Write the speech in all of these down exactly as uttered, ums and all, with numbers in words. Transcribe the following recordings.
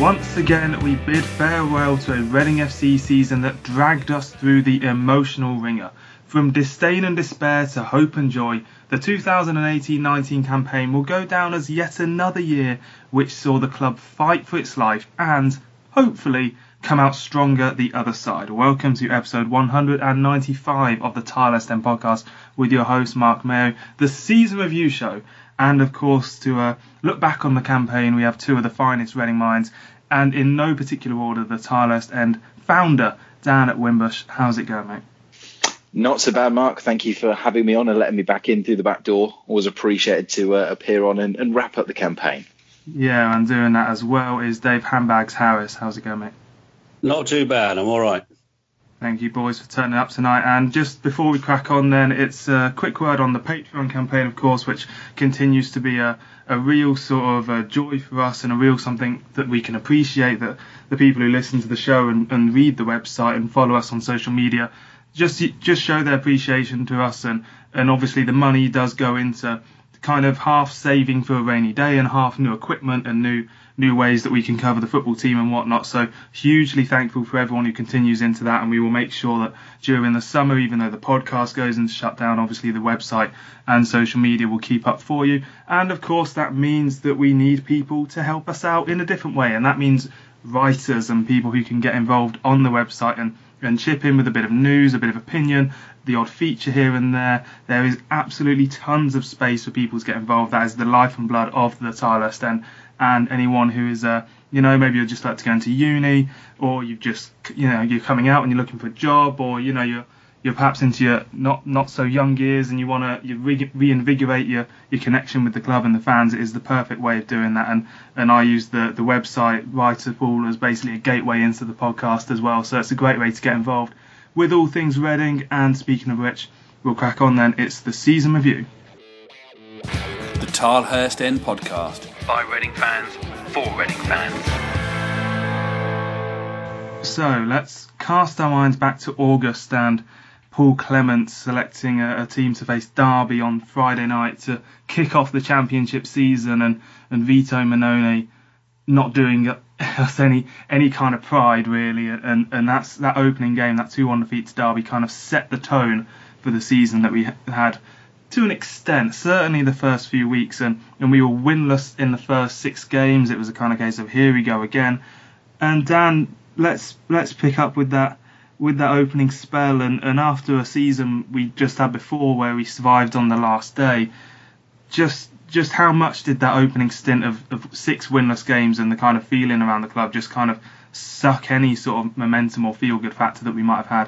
Once again, we bid farewell to a Reading F C season that dragged us through the emotional ringer. From disdain and despair to hope and joy, the two thousand eighteen nineteen campaign will go down as yet another year which saw the club fight for its life and, hopefully, come out stronger the other side. Welcome to episode one hundred ninety-five of the Tireless End podcast with your host Mark Mayo, the season review show. And of course, to uh, look back on the campaign, we have two of the finest Reading minds, and in no particular order, the Tireless End founder, Dan at Wimbush. How's it going, mate? Not so bad, Mark. Thank you for having me on and letting me back in through the back door. Always appreciated to uh, appear on and, and wrap up the campaign. Yeah, and doing that as well is Dave Handbags Harris. How's it going, mate? Not too bad. I'm all right. Thank you, boys, for turning up tonight. And just before we crack on, then, it's a quick word on the Patreon campaign, of course, which continues to be a, a real sort of a joy for us and a real something that we can appreciate, that the people who listen to the show and, and read the website and follow us on social media just just show their appreciation to us. And, and obviously the money does go into kind of half saving for a rainy day and half new equipment and new new ways that we can cover the football team and whatnot. So hugely thankful for everyone who continues into that, and we will make sure that during the summer, even though the podcast goes into shutdown, obviously the website and social media will keep up for you. And of course that means that we need people to help us out in a different way, and that means writers and people who can get involved on the website and and chip in with a bit of news, a bit of opinion, the odd feature here and there. There is absolutely tons of space for people to get involved. That is the life and blood of the Tireless End. And anyone who is, uh, you know, maybe you're just like to go into uni, or you've just, you know, you're coming out and you're looking for a job, or, you know, you're you're perhaps into your not not so young years and you want to you re- reinvigorate your, your connection with the club and the fans. It is the perfect way of doing that. And and I use the, the website Writer Pool as basically a gateway into the podcast as well. So it's a great way to get involved with all things Reading. And speaking of which, we'll crack on then. It's the season review. The Tilehurst End podcast. By Reading fans, for Reading fans. So let's cast our minds back to August and Paul Clement selecting a, a team to face Derby on Friday night to kick off the championship season, and, and Vito Mannone not doing us any any kind of pride really, and and that's that opening game, that two one defeat to Derby, kind of set the tone for the season that we had to an extent, certainly the first few weeks, and, and we were winless in the first six games. It was a kind of case of here we go again. And Dan, let's let's pick up with that with that opening spell, and, and after a season we just had before where we survived on the last day, just just how much did that opening stint of, of six winless games and the kind of feeling around the club just kind of suck any sort of momentum or feel-good factor that we might have had?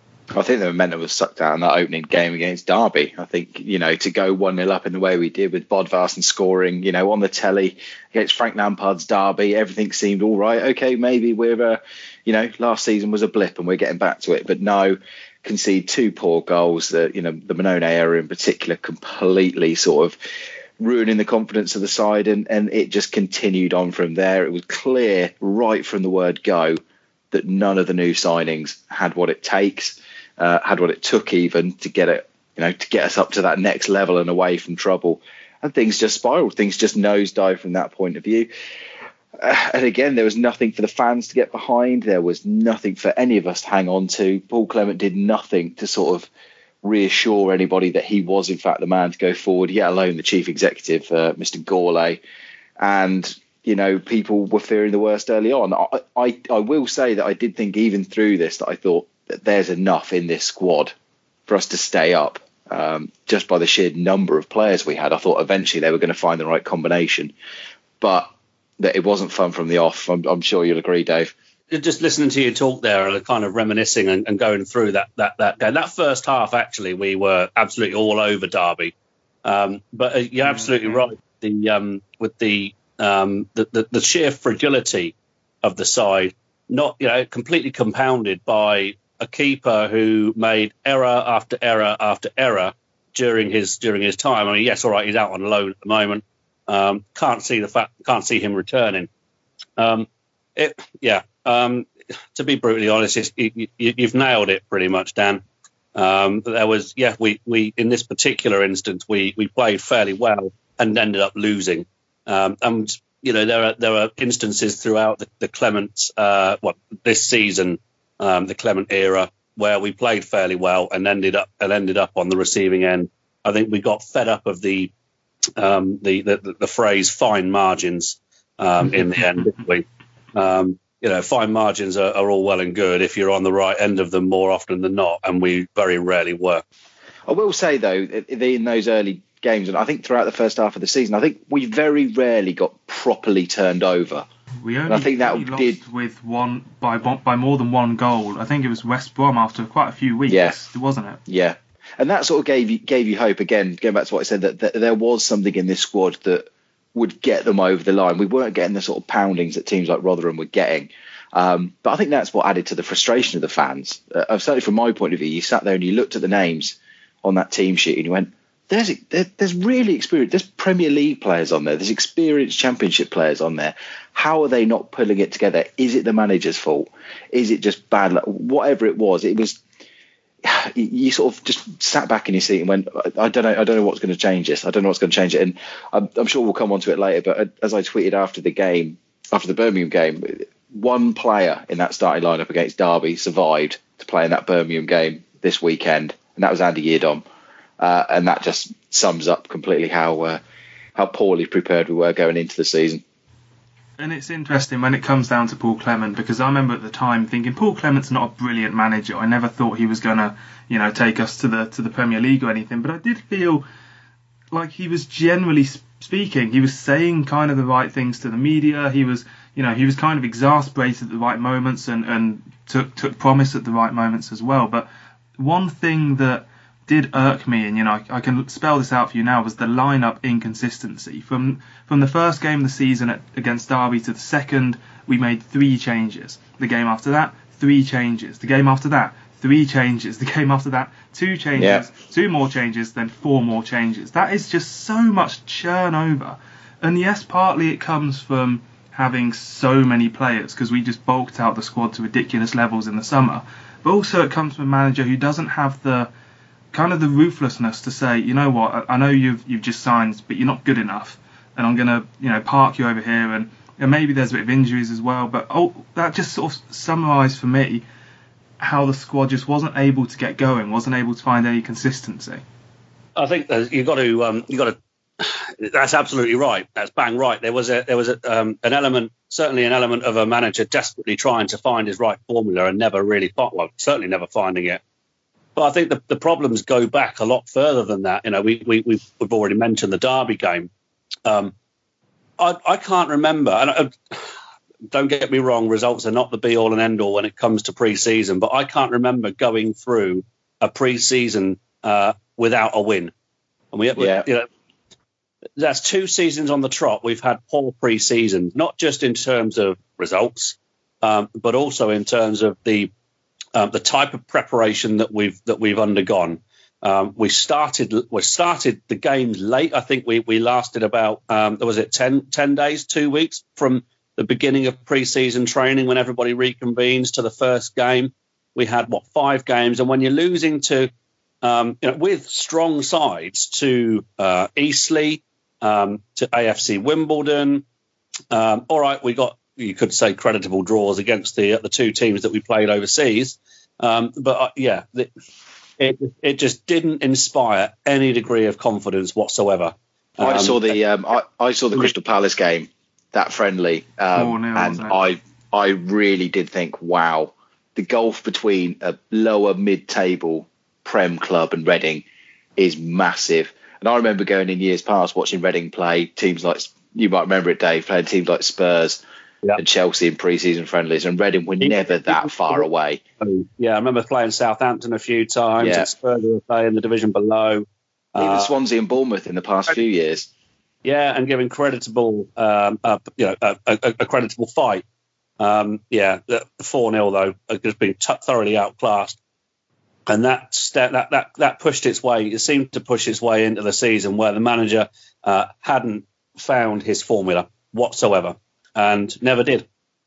I think the momentum was sucked out in that opening game against Derby. I think, you know, to go one nil up in the way we did with Bodvarsson scoring, you know, on the telly against Frank Lampard's Derby, everything seemed all right. OK, maybe we're, uh, you know, last season was a blip and we're getting back to it. But no, concede two poor goals. That, you know, the Mannone era in particular completely sort of ruining the confidence of the side. And, and it just continued on from there. It was clear right from the word go that none of the new signings had what it takes. Uh, had what it took even to get it, you know, to get us up to that next level and away from trouble. And things just spiraled. Things just nosedived from that point of view. Uh, and again, there was nothing for the fans to get behind. There was nothing for any of us to hang on to. Paul Clement did nothing to sort of reassure anybody that he was, in fact, the man to go forward, yet alone the chief executive, uh, Mister Gourlay. And, you know, people were fearing the worst early on. I, I, I will say that I did think even through this that I thought, that there's enough in this squad for us to stay up, um, just by the sheer number of players we had. I thought eventually they were going to find the right combination, but that it wasn't fun from the off. I'm, I'm sure you'll agree, Dave. Just listening to you talk there and kind of reminiscing and, and going through that that that game. That first half, actually, we were absolutely all over Derby. Um, but uh, you're absolutely mm-hmm. right. The um, with the, um, the the the sheer fragility of the side, not you know completely compounded by a keeper who made error after error after error during his during his time. I mean, yes, all right, he's out on loan at the moment. Um, can't see the fact, can't see him returning. Um, it, yeah. Um, to be brutally honest, it's, you, you, you've nailed it pretty much, Dan. Um, there was, yeah, we we in this particular instance we we played fairly well and ended up losing. Um, and you know, there are there are instances throughout the, the Clement, uh, what this season, um, the Clement era, where we played fairly well and ended up and ended up on the receiving end. I think we got fed up of the um, the, the the phrase "fine margins" um, in the end, didn't we? Um, you know, fine margins are, are all well and good if you're on the right end of them more often than not, and we very rarely were. I will say though, in those early games, and I think throughout the first half of the season, I think we very rarely got properly turned over. We only and I think that only did lost with one by by more than one goal. I think it was West Brom after quite a few weeks, yeah. wasn't it? Yeah, and that sort of gave you gave you hope. Again, going back to what I said, that, that there was something in this squad that would get them over the line. We weren't getting the sort of poundings that teams like Rotherham were getting. Um, but I think that's what added to the frustration of the fans. Uh, certainly from my point of view, you sat there and you looked at the names on that team sheet and you went, There's there's really experienced. There's Premier League players on there. There's experienced Championship players on there. How are they not pulling it together? Is it the manager's fault? Is it just bad luck? Whatever it was, it was. You sort of just sat back in your seat and went, I don't know. I don't know what's going to change this. I don't know what's going to change it. And I'm, I'm sure we'll come on to it later. But as I tweeted after the game, after the Birmingham game, one player in that starting lineup against Derby survived to play in that Birmingham game this weekend, and that was Andy Yiadom. Uh, and that just sums up completely how uh, how poorly prepared we were going into the season. And it's interesting when it comes down to Paul Clement, because I remember at the time thinking Paul Clement's not a brilliant manager. I never thought he was going to, you know, take us to the to the Premier League or anything. But I did feel like he was generally speaking, he was saying kind of the right things to the media. He was, you know, he was kind of exasperated at the right moments and, and took took promise at the right moments as well. But one thing that did irk me, and you know, I, I can spell this out for you now, was the lineup inconsistency. From from the first game of the season at, against Derby to the second, we made three changes. The game after that, three changes. The game after that, three changes. The game after that, two changes, yeah. two more changes, then four more changes. That is just so much churn over. And yes, partly it comes from having so many players, because we just bulked out the squad to ridiculous levels in the summer. But also it comes from a manager who doesn't have the kind of the ruthlessness to say, you know what, I know you've you've just signed, but you're not good enough, and I'm gonna, you know, park you over here, and, and maybe there's a bit of injuries as well, but oh, that just sort of summarised for me how the squad just wasn't able to get going, wasn't able to find any consistency. I think you've got to, um, you got to. That's absolutely right. That's bang right. There was a there was a, um, an element, certainly an element of a manager desperately trying to find his right formula and never really, well, certainly never finding it. But I think the, the problems go back a lot further than that. You know, we, we, we've, we've already mentioned the Derby game. Um, I, I can't remember, and I, don't get me wrong, results are not the be-all and end-all when it comes to pre-season, but I can't remember going through a pre-season uh, without a win. And we, yeah. you know, that's two seasons on the trot. We've had poor pre-seasons, not just in terms of results, um, but also in terms of the Um, the type of preparation that we've that we've undergone. Um, we started we started the games late. I think we we lasted about um, was it ten, ten days, two weeks from the beginning of pre-season training when everybody reconvenes to the first game. We had what five games, and when you're losing to um, you know, with strong sides to uh, Eastleigh, um, to A F C Wimbledon. Um, all right, we got. You could say creditable draws against the the two teams that we played overseas, um, but uh, yeah, the, it it just didn't inspire any degree of confidence whatsoever. Um, I saw the um, I, I saw the Crystal Palace game, that friendly, um, oh, no, and I I really did think, wow, the gulf between a lower mid-table Prem club and Reading is massive. And I remember going in years past watching Reading play teams like, you might remember it, Dave, playing teams like Spurs. Yeah. And Chelsea in pre-season friendlies, and Reading were never that far away. Yeah, I remember playing Southampton a few times. Yeah. And Spurs were playing the division below. Even uh, Swansea and Bournemouth in the past few years. Yeah, and giving creditable, um, uh, you know, a, a, a creditable fight. Um, yeah, the four nil though has just been t- thoroughly outclassed, and that that that that pushed its way. It seemed to push its way into the season where the manager uh, hadn't found his formula whatsoever. And never did.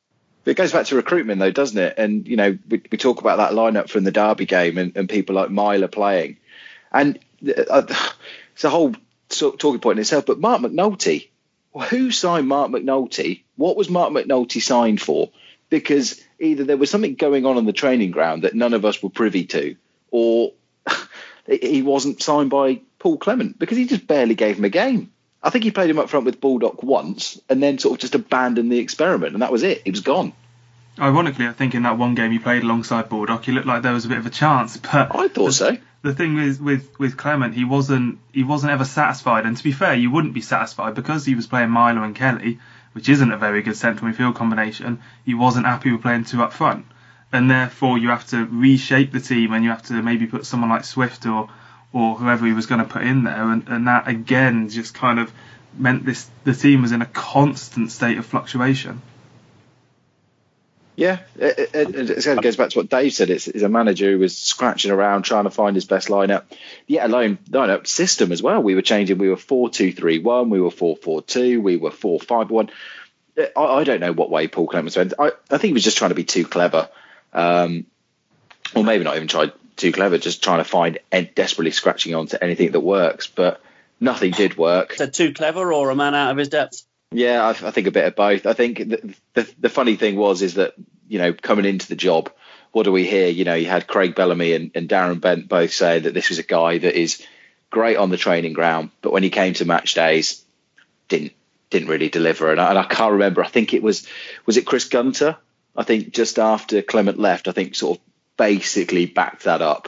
It goes back to recruitment, though, doesn't it? And, you know, we, we talk about that lineup from the Derby game and, and people like Myler playing. And uh, it's a whole talking point in itself. But Mark McNulty who signed Mark McNulty? What was Mark McNulty signed for? Because either there was something going on on the training ground that none of us were privy to, or he wasn't signed by Paul Clement, because he just barely gave him a game. I think he played him up front with Baldock once and then sort of just abandoned the experiment, and that was it. He was gone. Ironically, I think in that one game he played alongside Baldock, he looked like there was a bit of a chance. But I thought the, so. The thing is with, with Clement, he wasn't he wasn't ever satisfied. And to be fair, you wouldn't be satisfied because he was playing Milo and Kelly, which isn't a very good central midfield combination. He wasn't happy with playing two up front. And therefore you have to reshape the team, and you have to maybe put someone like Swift or or whoever he was going to put in there. And, and that, again, just kind of meant this the team was in a constant state of fluctuation. Yeah, it, it, it, it goes back to what Dave said. It's, it's a manager who was scratching around trying to find his best lineup. Yeah, alone lineup system as well. We were changing. We were four two three one. We were four four two. We were four five one. I, I don't know what way Paul Clement went. I, I think he was just trying to be too clever. Um, or maybe not even tried too clever, just trying to find and desperately scratching onto anything that works. But nothing did work. So too clever or a man out of his depth? Yeah, I, I think a bit of both. I think the, the the funny thing was is that, you know, coming into the job, what do we hear? You know, you had Craig Bellamy and, and Darren Bent both say that this was a guy that is great on the training ground, but when he came to match days, didn't didn't really deliver. And I, and I can't remember. I think it was was it Chris Gunter? I think just after Clement left, I think sort of basically backed that up.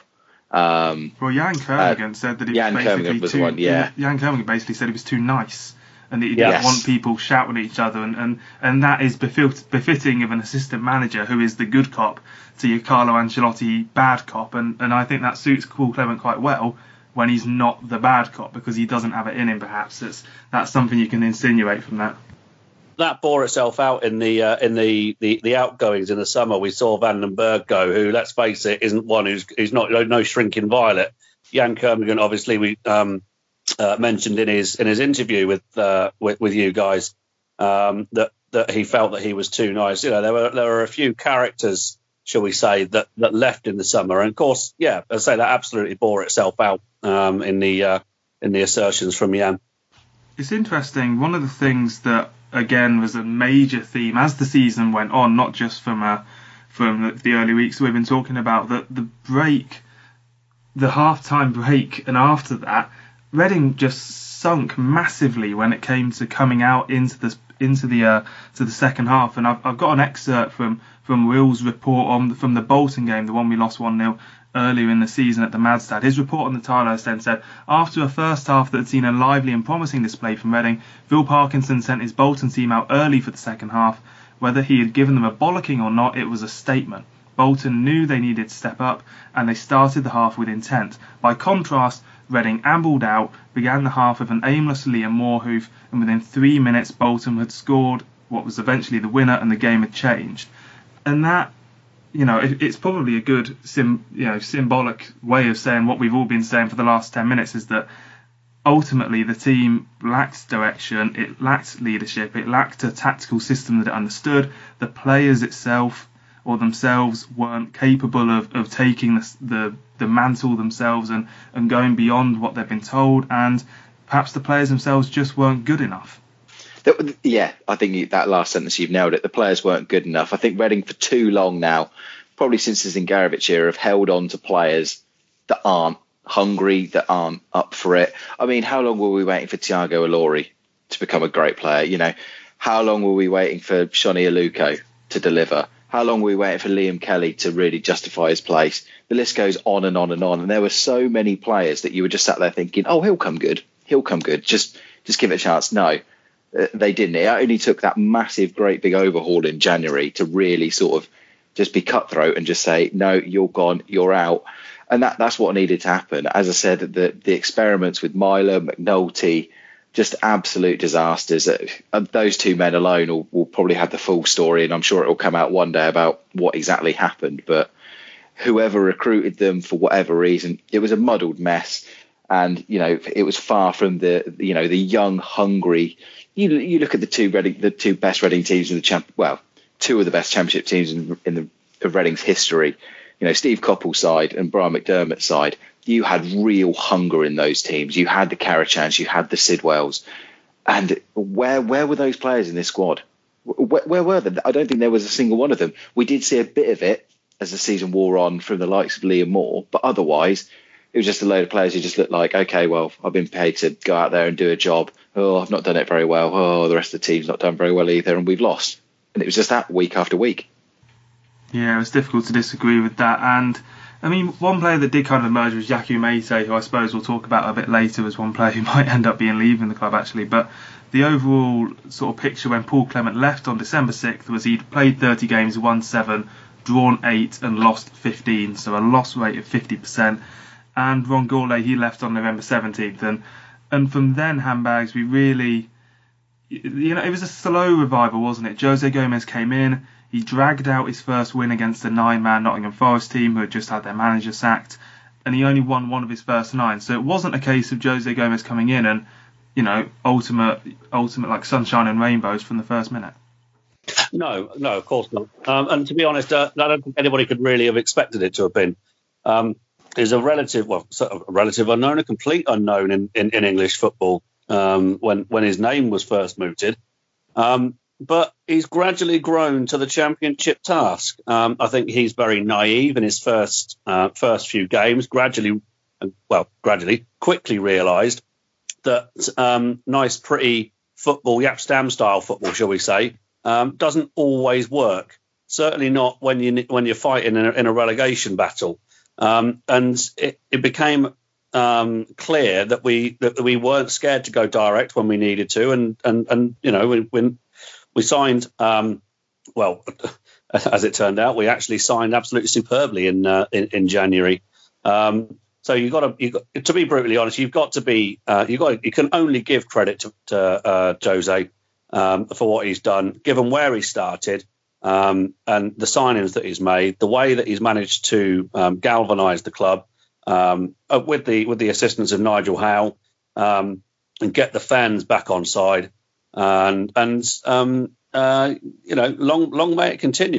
Um, well, Jan Kermigan uh, said that he Jan was basically was too. One, yeah. Jan Kermigan basically said he was too nice, and that he yes. didn't want people shouting at each other, and, and, and that is befit, befitting of an assistant manager who is the good cop to your Carlo Ancelotti bad cop, and, and I think that suits Paul Clement quite well when he's not the bad cop, because he doesn't have it in him. Perhaps it's, that's something you can insinuate from that. That bore itself out in the uh, in the, the, the outgoings in the summer. We saw Van den Berg go, who, let's face it, isn't one who's who's not no shrinking violet. Jan Kermigan, obviously, we um, uh, mentioned in his in his interview with uh, with, with you guys um, that that he felt that he was too nice. You know, there were there were a few characters, shall we say, that, that left in the summer, and of course, yeah, I say that absolutely bore itself out um, in the uh, in the assertions from Jan. It's interesting. One of the things that, again, was a major theme as the season went on, not just from uh, from the early weeks we've been talking about, that the break, the half-time break, and after that, Reading just sunk massively when it came to coming out into the into the uh, to the second half. And I've I've got an excerpt from from Will's report on from the Bolton game, the one we lost one nil earlier in the season at the Madstad. His report on the Tilehurst end said, after a first half that had seen a lively and promising display from Reading, Phil Parkinson sent his Bolton team out early for the second half. Whether he had given them a bollocking or not, it was a statement. Bolton knew they needed to step up, and they started the half with intent. By contrast, Reading ambled out, began the half with an aimless Liam Moorhoof, and within three minutes Bolton had scored what was eventually the winner, and the game had changed. And that, you know, it, it's probably a good, sim, you know, symbolic way of saying what we've all been saying for the last ten minutes, is that ultimately the team lacked direction, it lacked leadership, it lacked a tactical system that it understood. The players itself or themselves weren't capable of, of taking the, the the mantle themselves and, and going beyond what they've been told, and perhaps the players themselves just weren't good enough. Yeah, I think that last sentence, you've nailed it. The players weren't good enough. I think Reading for too long now, probably since the Zingarevic era, have held on to players that aren't hungry, that aren't up for it. I mean, how long were we waiting for Thiago Ilori to become a great player? You know, how long were we waiting for Shoni Aluko to deliver? How long were we waiting for Liam Kelly to really justify his place? The list goes on and on and on. And there were so many players that you were just sat there thinking, oh, he'll come good. He'll come good. Just just give it a chance. No, uh, they didn't. It only took that massive, great big overhaul in January to really sort of just be cutthroat and just say, no, you're gone, you're out. And that that's what needed to happen. As I said, the, the experiments with Myler, McNulty, just absolute disasters. Uh, those two men alone will, will probably have the full story, and I'm sure it will come out one day about what exactly happened. But whoever recruited them, for whatever reason, it was a muddled mess. And, you know, it was far from the, you know, the young, hungry. You you look at the two Reading, the two best Reading teams in the champ. Well, two of the best championship teams in, in the of Reading's history. You know, Steve Coppell's side and Brian McDermott's side. You had real hunger in those teams. You had the Carachans, you had the Sidwells, And where where were those players in this squad? Where, where were they? I don't think there was a single one of them. We did see a bit of it as the season wore on from the likes of Liam Moore, but otherwise it was just a load of players who just looked like, okay, well, I've been paid to go out there and do a job. Oh, I've not done it very well. Oh, the rest of the team's not done very well either, and we've lost. And it was just that week after week. Yeah, it was difficult to disagree with that. And I mean, one player that did kind of emerge was Yakou Mete, who I suppose we'll talk about a bit later as one player who might end up being leaving the club actually. But the overall sort of picture when Paul Clement left on December sixth was he'd played thirty games, won seven, drawn eight and lost fifteen, so a loss rate of fifty percent. And Ron Gourlay, he left on November seventeenth, and and from then, handbags, we really, you know, it was a slow revival, wasn't it? Jose Gomez came in, he dragged out his first win against the nine-man Nottingham Forest team who had just had their manager sacked, and he only won one of his first nine. So it wasn't a case of Jose Gomez coming in and, you know, ultimate, ultimate like sunshine and rainbows from the first minute. No, no, of course not. Um, and to be honest, uh, I don't think anybody could really have expected it to have been. Um, is a relative, well, sort of a relative unknown, a complete unknown in, in, in English football um, when when his name was first mooted. Um, but he's gradually grown to the championship task. Um, I think he's very naive in his first uh, first few games. Gradually, well, gradually, quickly realised that um, nice, pretty football, Jaap Stam style football, shall we say, um, doesn't always work. Certainly not when you when you're fighting in a, in a relegation battle. Um, and it, it became um, clear that we that we weren't scared to go direct when we needed to, and and and you know when we, we signed, um, well, as it turned out, we actually signed absolutely superbly in uh, in, in January. Um, so you got to you got to be brutally honest. You've got to be uh, you got you can only give credit to, to uh, Jose um, for what he's done, given where he started. Um, and the signings that he's made, the way that he's managed to um, galvanise the club um, uh, with the with the assistance of Nigel Howe um, and get the fans back on side, and and um, uh, you know, long long may it continue.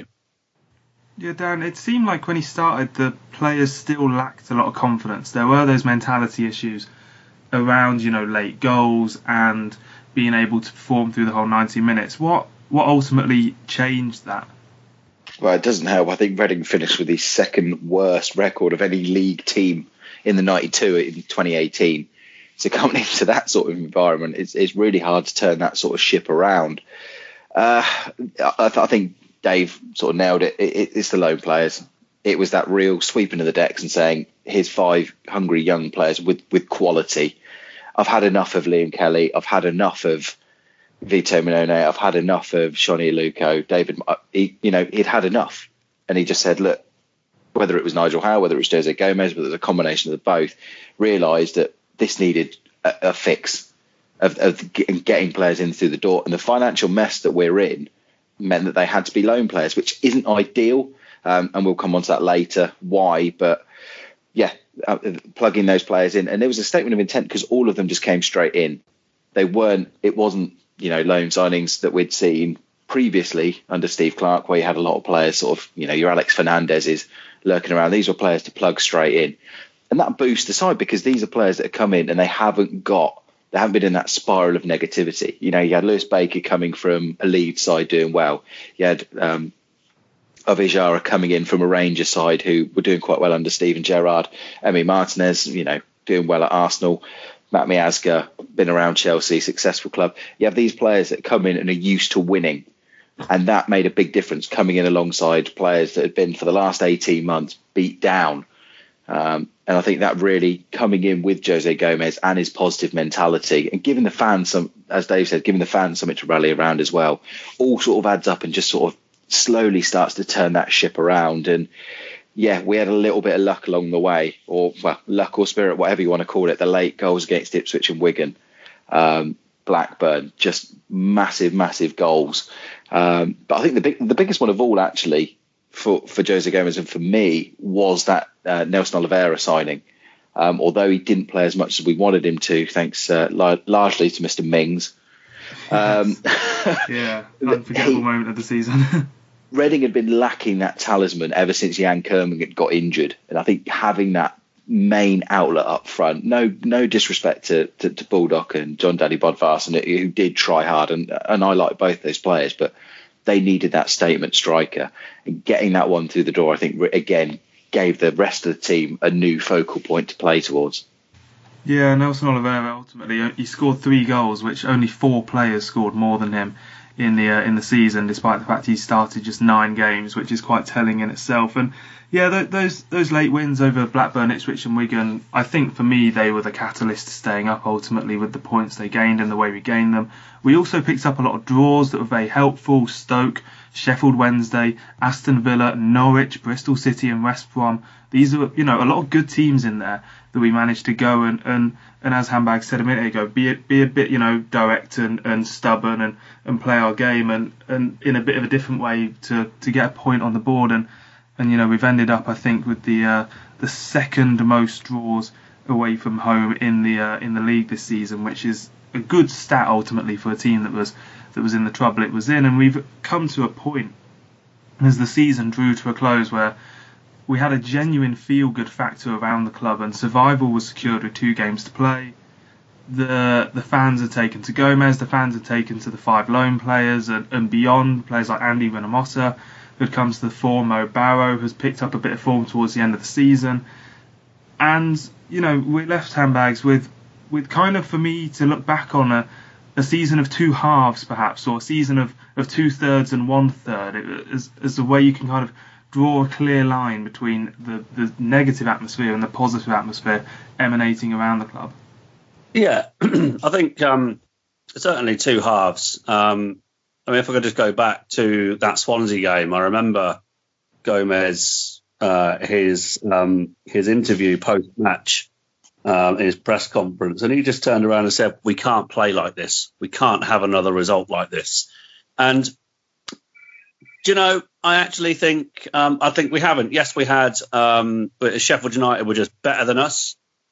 Yeah, Dan, it seemed like when he started, the players still lacked a lot of confidence. There were those mentality issues around, you know, late goals and being able to perform through the whole ninety minutes. What What ultimately changed that? Well, it doesn't help. I think Reading finished with the second worst record of any league team in the ninety-two in twenty eighteen. So coming into that sort of environment, it's, it's really hard to turn that sort of ship around. Uh, I, I think Dave sort of nailed it. It, it. It's the lone players. It was that real sweeping of the decks and saying, here's five hungry young players with, with quality. I've had enough of Liam Kelly. I've had enough of Vito Minone. I've had enough of Shoni Aluko. David, he, you know, he'd had enough. And he just said, look, whether it was Nigel Howe, whether it was Jose Gomez, whether it was a combination of the both, realised that this needed a, a fix of, of getting players in through the door. And the financial mess that we're in meant that they had to be loan players, which isn't ideal. Um, and we'll come on to that later, why. But yeah, uh, plugging those players in. And it was a statement of intent because all of them just came straight in. They weren't, it wasn't, you know, loan signings that we'd seen previously under Steve Clarke, where you had a lot of players sort of, you know, your Alex Fernandez's lurking around. These were players to plug straight in. And that boosts the side because these are players that have come in and they haven't got, they haven't been in that spiral of negativity. You know, you had Lewis Baker coming from a Leeds side doing well. You had um, Avijara coming in from a Rangers side who were doing quite well under Steven Gerrard. Emi Martinez, you know, doing well at Arsenal. Matt Miazga, been around Chelsea, successful club. You have these players that come in and are used to winning. And that made a big difference coming in alongside players that had been for the last eighteen months beat down. Um, and I think that really coming in with Jose Gomez and his positive mentality and giving the fans some, as Dave said, giving the fans something to rally around as well, all sort of adds up and just sort of slowly starts to turn that ship around. And yeah, we had a little bit of luck along the way, or well, luck or spirit, whatever you want to call it. The late goals against Ipswich and Wigan, um, Blackburn, just massive, massive goals. Um, but I think the big, the biggest one of all, actually, for, for Jose Gomez and for me, was that uh, Nelson Oliveira signing. Um, although he didn't play as much as we wanted him to, thanks uh, li- largely to Mister Mings. Um, yeah, unforgettable he, moment of the season. Reading had been lacking that talisman ever since Jan Kerman got injured. And I think having that main outlet up front. No, no disrespect to, to, to Baldock and John Daddy Bodvarsson, who did try hard, and and I like both those players, but they needed that statement striker, and getting that one through the door, I think, again, gave the rest of the team a new focal point to play towards. Yeah, Nelson Oliveira ultimately he scored three goals, which only four players scored more than him in the uh, in the season, despite the fact he started just nine games, which is quite telling in itself. And yeah, th- those those late wins over Blackburn, Ipswich and Wigan, I think for me they were the catalyst to staying up ultimately with the points they gained and the way we gained them. We also picked up a lot of draws that were very helpful. Stoke, Sheffield Wednesday, Aston Villa, Norwich, Bristol City and West Brom. These are, you know, a lot of good teams in there that we managed to go and, and, and as Handbag said a minute ago, be a, be a bit, you know, direct and, and stubborn and, and play our game and, and in a bit of a different way to, to get a point on the board. And, and you know, we've ended up, I think, with the uh, the second most draws away from home in the uh, in the league this season, which is a good stat ultimately for a team that was that was in the trouble it was in. And we've come to a point as the season drew to a close where we had a genuine feel-good factor around the club, and survival was secured with two games to play. The the fans had taken to Gomez, the fans had taken to the five loan players and, and beyond, players like Andy Renamotta, who had come to the fore. Mo Barrow has picked up a bit of form towards the end of the season. And, you know, we left Handbags with, with kind of, for me, to look back on a, a season of two halves, perhaps, or a season of, of two-thirds and one-third, as, as a way you can kind of draw a clear line between the, the negative atmosphere and the positive atmosphere emanating around the club. Yeah, I think um, certainly two halves. Um, I mean, if I could just go back to that Swansea game, I remember Gomez, uh, his um, his interview post-match, um, in his press conference, and he just turned around and said, "We can't play like this. We can't have another result like this." And do you know, I actually think um, I think we haven't. Yes, we had. Um, but Sheffield United were just better than us,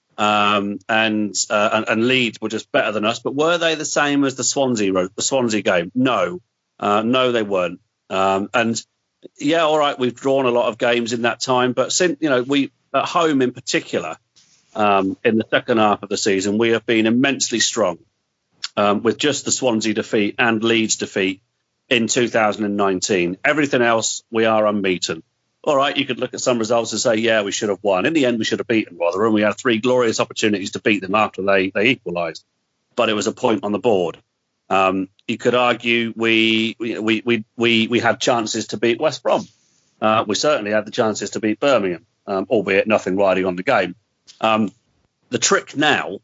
um, and, uh, and and Leeds were just better than us. But were they the same as the Swansea the Swansea game? No, uh, no, they weren't. Um, and yeah, all right, we've drawn a lot of games in that time, but since you know we at home in particular, um, in the second half of the season, we have been immensely strong, um, with just the Swansea defeat and Leeds defeat in two thousand nineteen. Everything else, we are unbeaten. All right, you could look at some results and say, yeah, we should have won. In the end, we should have beaten Rotherham. We had three glorious opportunities to beat them after they, they equalised. But it was a point on the board. Um, you could argue we we, we we we had chances to beat West Brom. Uh, we certainly had the chances to beat Birmingham, um, albeit nothing riding on the game. Um, the trick now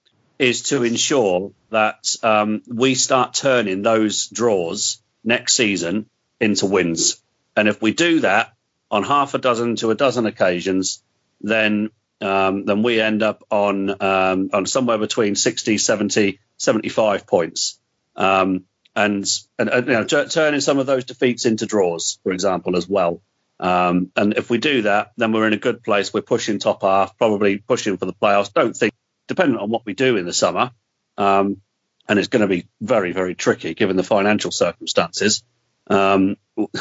is to ensure that um, we start turning those draws next season into wins. And if we do that on half a dozen to a dozen occasions, then um, then we end up on um, on somewhere between sixty, seventy, seventy-five points. Um, and, and, and you know, t- turning some of those defeats into draws, for example, as well. Um, and if we do that, then we're in a good place. We're pushing top half, probably pushing for the playoffs. Don't think, dependent on what we do in the summer, um, and it's going to be very, very tricky given the financial circumstances. Um,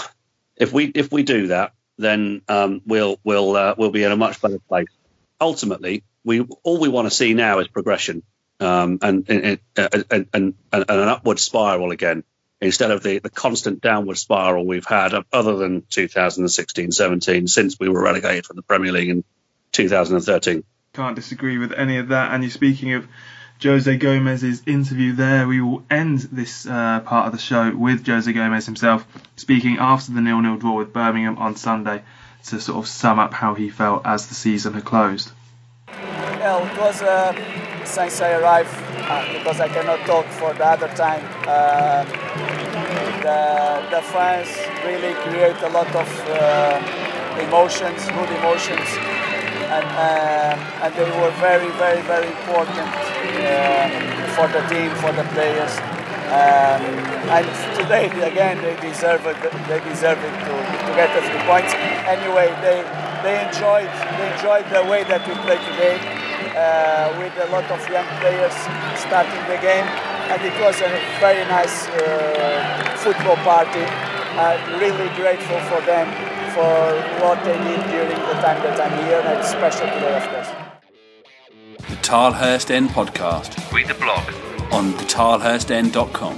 if we if we do that, then um, we'll we'll uh, we'll be in a much better place. Ultimately, we all we want to see now is progression, um, and, and, and, and, and an upward spiral again, instead of the, the constant downward spiral we've had, other than two thousand sixteen seventeen, since we were relegated from the Premier League in two thousand thirteen. Can't disagree with any of that. And you're speaking of Jose Gomez's interview there. We will end this uh, part of the show with Jose Gomez himself speaking after the nil-nil draw with Birmingham on Sunday to sort of sum up how he felt as the season had closed. Well, it was uh, since I arrived, uh, because I cannot talk for the other time, uh, the, the fans really create a lot of uh, emotions, good emotions, and, uh, and they were very, very, very important uh, for the team, for the players. Um, and today, again, they deserve it. They deserve it to, to get the three points. Anyway, they they enjoyed they enjoyed the way that we played today, uh, with a lot of young players starting the game, and it was a very nice uh, football party. I'm really grateful for them for what they did during the time that I'm here, and it's special today, of course. Tilehurst End Podcast. Read the blog on the tilehurst end dot com.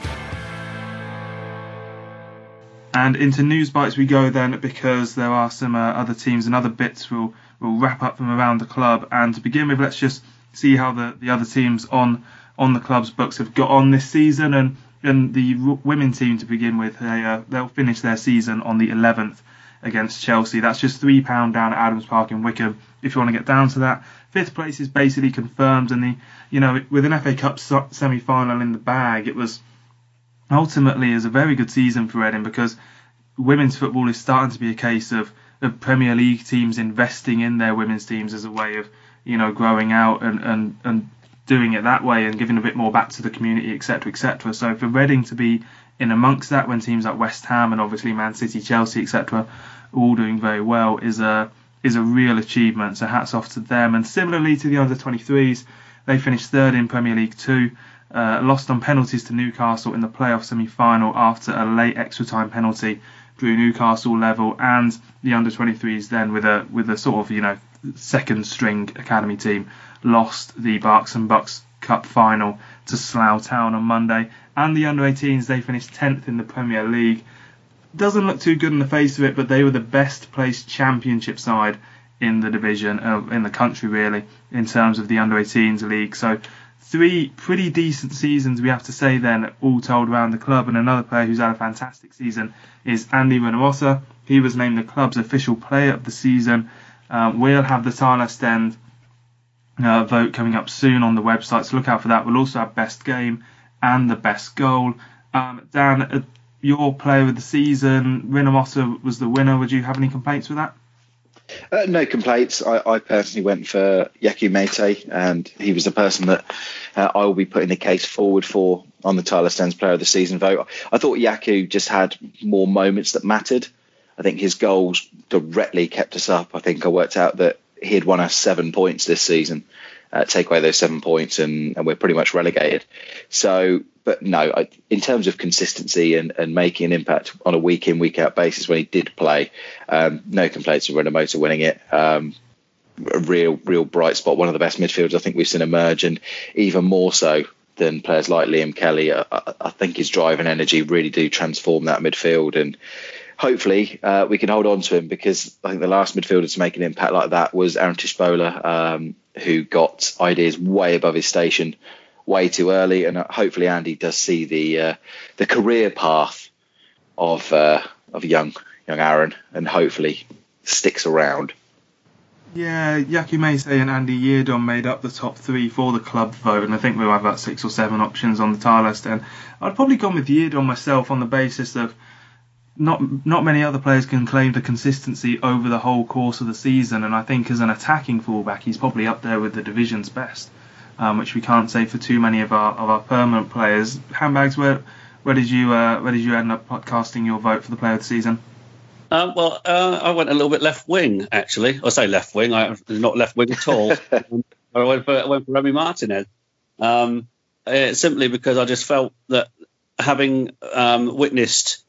And into news bites we go then, because there are some uh, other teams and other bits we'll, we'll wrap up from around the club. And to begin with, let's just see how the, the other teams on on the club's books have got on this season. And, and the r- women team to begin with, they, uh, they'll finish their season on the eleventh against Chelsea. That's just three pounds down at Adams Park in Wickham, if you want to get down to that. Fifth place is basically confirmed, and the you know with an F A Cup semi-final in the bag, it was ultimately is a very good season for Reading, because women's football is starting to be a case of, of Premier League teams investing in their women's teams as a way of you know growing out and, and, and doing it that way and giving a bit more back to the community, etc, etc. So for Reading to be in amongst that when teams like West Ham and obviously Man City, Chelsea, etc are all doing very well is a is a real achievement. So hats off to them. And similarly to the under twenty-threes, they finished third in Premier League Two, uh, lost on penalties to Newcastle in the playoff semi-final after a late extra time penalty drew Newcastle level, and the under twenty-threes then with a with a sort of you know second string academy team lost the Berks and Bucks Cup final to Slough Town on Monday. And the under eighteens, they finished tenth in the Premier League. Doesn't look too good in the face of it, but they were the best placed championship side in the division, uh, in the country really, in terms of the under eighteens league. So three pretty decent seasons, we have to say then, all told around the club. And another player who's had a fantastic season is Andy Rinomhota. He was named the club's official player of the season. Um, we'll have the Tilehurst End uh, vote coming up soon on the website, so look out for that. We'll also have best game and the best goal. Um, Dan, uh, your player of the season, Rinomhota was the winner. Would you have any complaints with that? Uh, no complaints. I, I personally went for Yaku Mete, and he was the person that uh, I will be putting the case forward for on the Tilehurst End's player of the season vote. I thought Yaku just had more moments that mattered. I think his goals directly kept us up. I think I worked out that he had won us seven points this season. Uh, take away those seven points and, and we're pretty much relegated. So, but no, I, in terms of consistency and, and making an impact on a week in, week out basis when he did play, um, no complaints with Rinomhota winning it. Um, a real, real bright spot. One of the best midfielders I think we've seen emerge, and even more so than players like Liam Kelly. I, I think his drive and energy really do transform that midfield, and hopefully uh, we can hold on to him, because I think the last midfielder to make an impact like that was Aaron Tishbola, um, who got ideas way above his station way too early. And hopefully Andy does see the uh, the career path of uh, of young young Aaron, and hopefully sticks around. Yeah, Yaku Mete and Andy Yiadom made up the top three for the club vote, and I think we'll have about six or seven options on the Tilehurst End. I'd probably gone with Yiadom myself on the basis of Not not many other players can claim the consistency over the whole course of the season, and I think as an attacking fullback he's probably up there with the division's best, um, which we can't say for too many of our of our permanent players. Handbags, where where did you uh, where did you end up casting your vote for the player of the season? Um, well, uh, I went a little bit left wing actually. I say left wing, I not left wing at all. I went for I went for Remy Martinez, um, uh, simply because I just felt that having um, witnessed.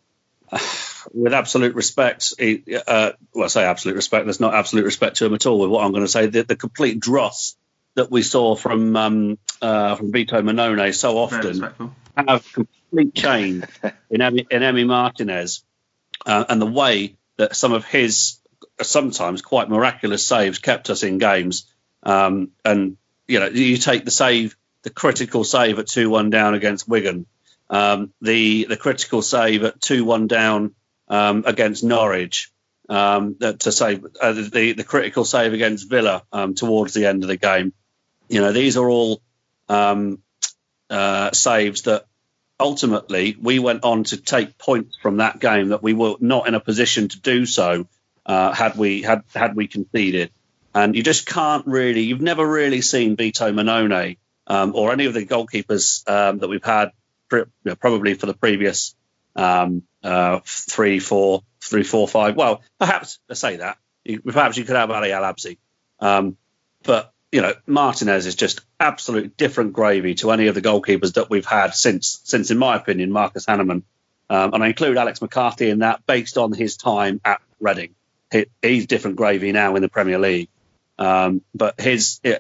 With absolute respect, uh, well, I say absolute respect, there's not absolute respect to him at all with what I'm going to say. The, the complete dross that we saw from um, uh, from Vito Mannone so often have complete change in Emi, in Emi Martinez, uh, and the way that some of his sometimes quite miraculous saves kept us in games. Um, and, you know, you take the save, the critical save at two one down against Wigan, um, the the critical save at two one down um, against Norwich, um, to save uh, the the critical save against Villa um, towards the end of the game. You know, these are all um, uh, saves that ultimately we went on to take points from that game that we were not in a position to do so uh, had we had had we conceded. And you just can't really, you've never really seen Vito Mannone um, or any of the goalkeepers um, that we've had pr- probably for the previous um, uh, three, four, three, four, five. Well, perhaps, let's say that. You, perhaps you could have Ali Al-Absi. Um, but, you know, Martinez is just absolute different gravy to any of the goalkeepers that we've had since, since in my opinion, Marcus Hanneman. Um, and I include Alex McCarthy in that based on his time at Reading. He, he's different gravy now in the Premier League. Um, but his, it,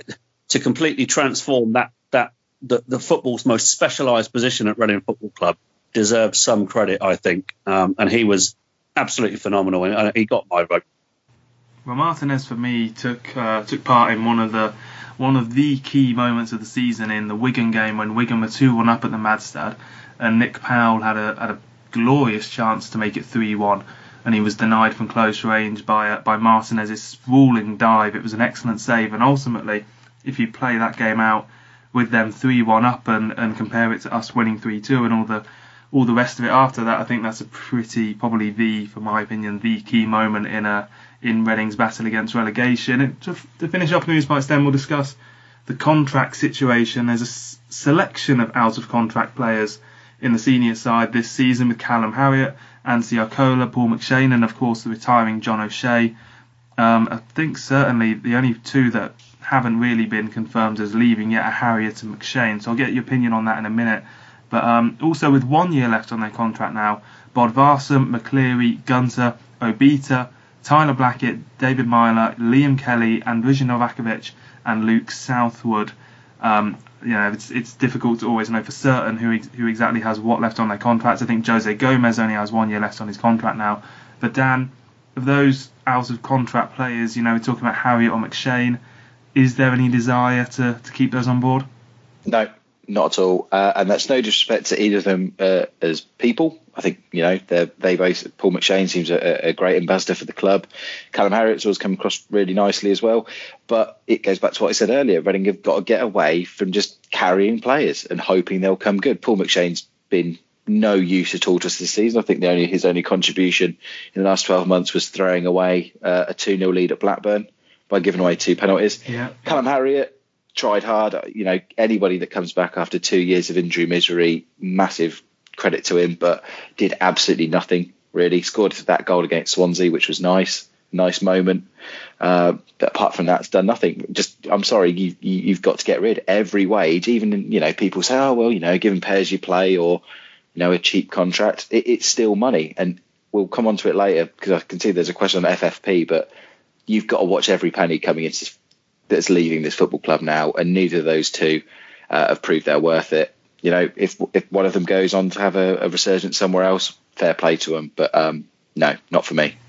to completely transform that that the, the football's most specialised position at Reading Football Club deserves some credit, I think. Um, and he was absolutely phenomenal, and he got my vote. Well, Martinez for me took uh, took part in one of the one of the key moments of the season in the Wigan game when Wigan were two one up at the Madstad, and Nick Powell had a had a glorious chance to make it three one, and he was denied from close range by uh, by Martinez's sprawling dive. It was an excellent save, and ultimately, if you play that game out with them three one up and, and compare it to us winning three two and all the all the rest of it after that, I think that's a pretty, probably the, for my opinion, the key moment in a in Reading's battle against relegation. And to, to finish off News Bites, then we'll discuss the contract situation. There's a s- selection of out-of-contract players in the senior side this season with Callum Harriott, Ansi Arcola, Paul McShane, and of course the retiring John O'Shea. Um, I think certainly the only two that haven't really been confirmed as leaving yet are Harriott and McShane, so I'll get your opinion on that in a minute. But um, also with one year left on their contract now, Bodvarsson, McCleary, Gunter, Obita, Tyler Blackett, David Myler, Liam Kelly, Andrija Novakovic and Luke Southwood. Um, you know, it's it's difficult to always know for certain who who exactly has what left on their contracts. I think Jose Gomez only has one year left on his contract now. But Dan, of those out of contract players, you know, we're talking about Harriott or McShane, is there any desire to, to keep those on board? No. Not at all, uh, and that's no disrespect to either of them uh, as people. I think, you know, they both. Paul McShane seems a, a great ambassador for the club. Callum Harriott's always come across really nicely as well. But it goes back to what I said earlier. Reading have got to get away from just carrying players and hoping they'll come good. Paul McShane's been no use at all to us this season. I think the only his only contribution in the last twelve months was throwing away uh, a two nil lead at Blackburn by giving away two penalties. Yeah. Callum Harriott tried hard. You know, anybody that comes back after two years of injury misery, massive credit to him, but did absolutely nothing really. Scored that goal against Swansea, which was nice, nice moment. Uh, but apart from that, it's done nothing. Just, I'm sorry, you, you, you've got to get rid every wage. Even, you know, people say, oh well, you know, give him pay as you play or, you know, a cheap contract. It, it's still money, and we'll come on to it later because I can see there's a question on F F P, but you've got to watch every penny coming into this that's leaving this football club now, and neither of those two uh, have proved they're worth it. You know, if if one of them goes on to have a, a resurgence somewhere else, fair play to them, but um, no, not for me.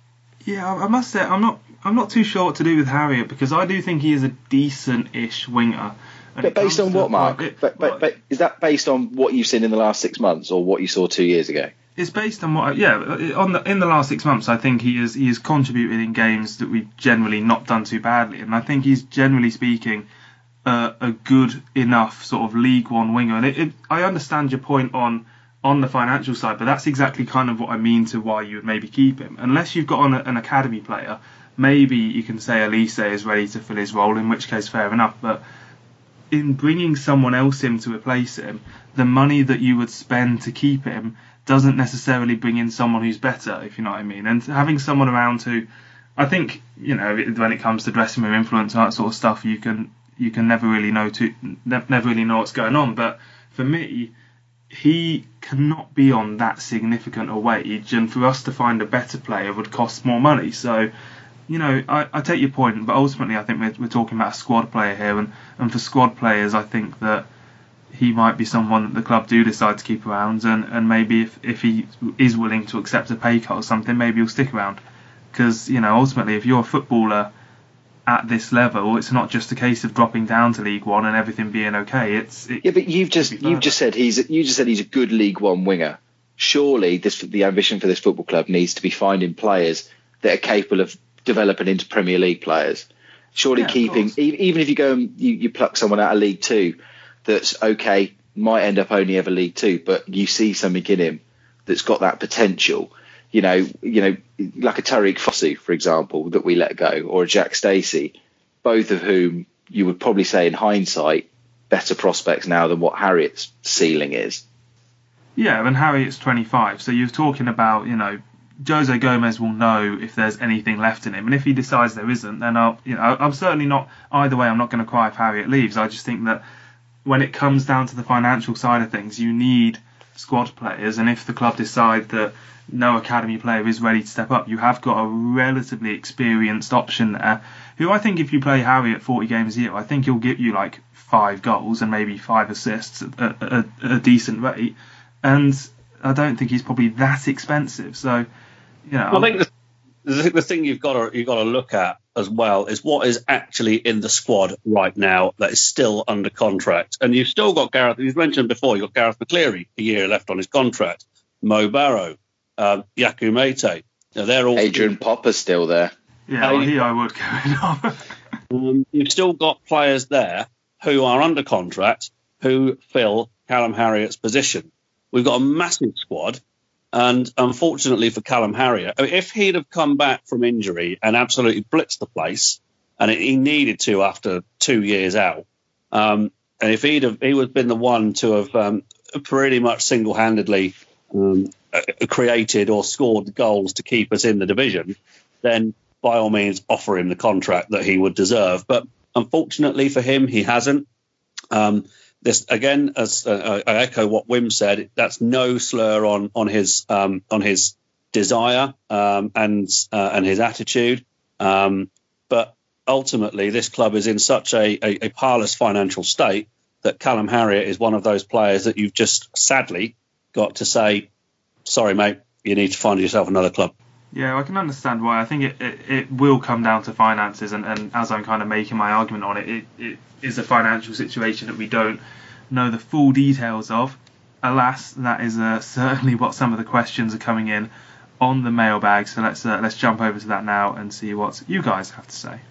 Yeah, I must say I'm not I'm not too sure what to do with Harriott, because I do think he is a decent-ish winger. But based on what, Mark? It, but, but, but is that based on what you've seen in the last six months, or what you saw two years ago? It's based on what, yeah, on the in the last six months, I think he has he has contributed in games that we've generally not done too badly, and I think he's generally speaking uh, a good enough sort of League One winger. And it, it, I understand your point on on the financial side, but that's exactly kind of what I mean to why you would maybe keep him, unless you've got on a, an academy player. Maybe you can say Elise is ready to fill his role, in which case fair enough. But in bringing someone else in to replace him, the money that you would spend to keep him doesn't necessarily bring in someone who's better, if you know what I mean. And having someone around who, I think, you know, when it comes to dressing room influence and that sort of stuff, you can you can never really know to never really know what's going on. But for me, he cannot be on that significant a wage, and for us to find a better player would cost more money. So, you know, I, I take your point, but ultimately I think we're, we're talking about a squad player here, and, and for squad players, I think that he might be someone that the club do decide to keep around, and, and maybe if, if he is willing to accept a pay cut or something, maybe he'll stick around. Because, you know, ultimately, if you're a footballer at this level, it's not just a case of dropping down to League One and everything being okay. It's it, yeah, but you've just you've just said he's you just said he's a good League One winger. Surely, this the ambition for this football club needs to be finding players that are capable of developing into Premier League players. Surely, yeah, keeping even if you go and you, you pluck someone out of League Two that's okay, might end up only ever League Two, but you see something in him that's got that potential. You know, you know, like a Tariq Fosu, for example, that we let go, or a Jack Stacey, both of whom you would probably say in hindsight better prospects now than what Harriott's ceiling is. Yeah, and Harriott's twenty-five, so you're talking about, you know, Jose Gomez will know if there's anything left in him, and if he decides there isn't, then I'll, you know, I'm certainly not either way. I'm not going to cry if Harriott leaves. I just think that when it comes down to the financial side of things, you need squad players, and if the club decide that no academy player is ready to step up, you have got a relatively experienced option there, who I think if you play Harry at forty games a year, I think he'll give you like five goals and maybe five assists at a, at a decent rate, and I don't think he's probably that expensive. So, you know, well, I think the, the, the thing you've got to you've got to look at as well is what is actually in the squad right now that is still under contract. And you've still got Gareth, you've mentioned before, you've got Gareth McCleary, a year left on his contract, Mo Barrow, um, Yaku Mete. Now, they're all Adrian Popper's still there. Yeah, well, he I would go off. um, you've still got players there who are under contract who fill Callum Harriot's position. We've got a massive squad. And unfortunately for Callum Harriott, I mean, if he'd have come back from injury and absolutely blitzed the place, and he needed to after two years out, um, and if he'd have, he would have been the one to have um, pretty much single-handedly um, created or scored goals to keep us in the division, then by all means offer him the contract that he would deserve. But unfortunately for him, he hasn't. Um, This again, as uh, I echo what Wim said, that's no slur on on his um, on his desire um, and uh, and his attitude. Um, but ultimately, this club is in such a, a, a parlous financial state that Callum Harriott is one of those players that you've just sadly got to say, sorry, mate, you need to find yourself another club. Yeah, I can understand why. I think it, it, it will come down to finances, and, and as I'm kind of making my argument on it, it, it is a financial situation that we don't know the full details of. Alas, that is uh, certainly what some of the questions are coming in on the mailbag. So let's uh, let's jump over to that now and see what you guys have to say.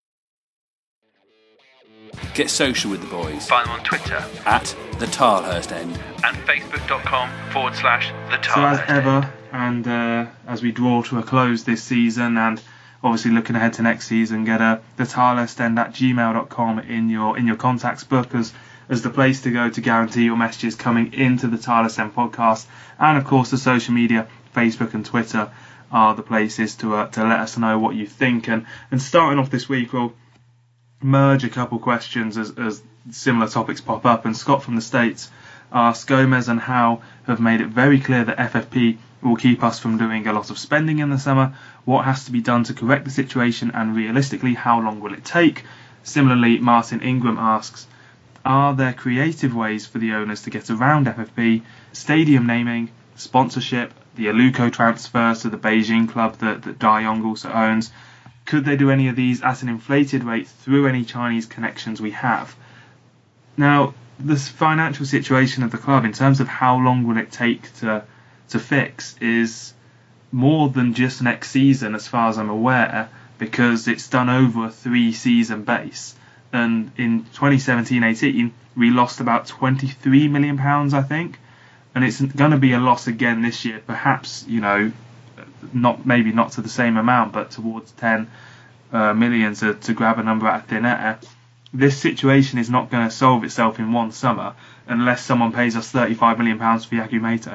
Get social with the boys. Find them on Twitter at the Tilehurst End and facebook.com forward slash the So as Tilehurst End. ever, and uh, as we draw to a close this season, and obviously looking ahead to next season, get uh, the Tilehurst End at gmail dot com in your in your contacts book as as the place to go to guarantee your messages coming into the Tilehurst End podcast. And of course, the social media, Facebook and Twitter, are the places to uh, to let us know what you think. And and starting off this week, we'll merge a couple questions as, as similar topics pop up. And Scott from the States asks, Gomez and Howe have made it very clear that F F P will keep us from doing a lot of spending in the summer. What has to be done to correct the situation, and realistically, how long will it take? Similarly, Martin Ingram asks, are there creative ways for the owners to get around F F P? Stadium naming, sponsorship, the Aluko transfers to the Beijing club that, that Da Yong also owns. Could they do any of these at an inflated rate through any Chinese connections we have? Now, this financial situation of the club, in terms of how long will it take to to fix, is more than just next season as far as I'm aware, because it's done over a three season base. And in twenty seventeen eighteen, we lost about twenty-three million pounds, I think. And it's going to be a loss again this year, perhaps, you know, not maybe not to the same amount, but towards ten uh, million to, to grab a number out of thin air. This situation is not going to solve itself in one summer unless someone pays us thirty-five million pounds for Yaku Mete.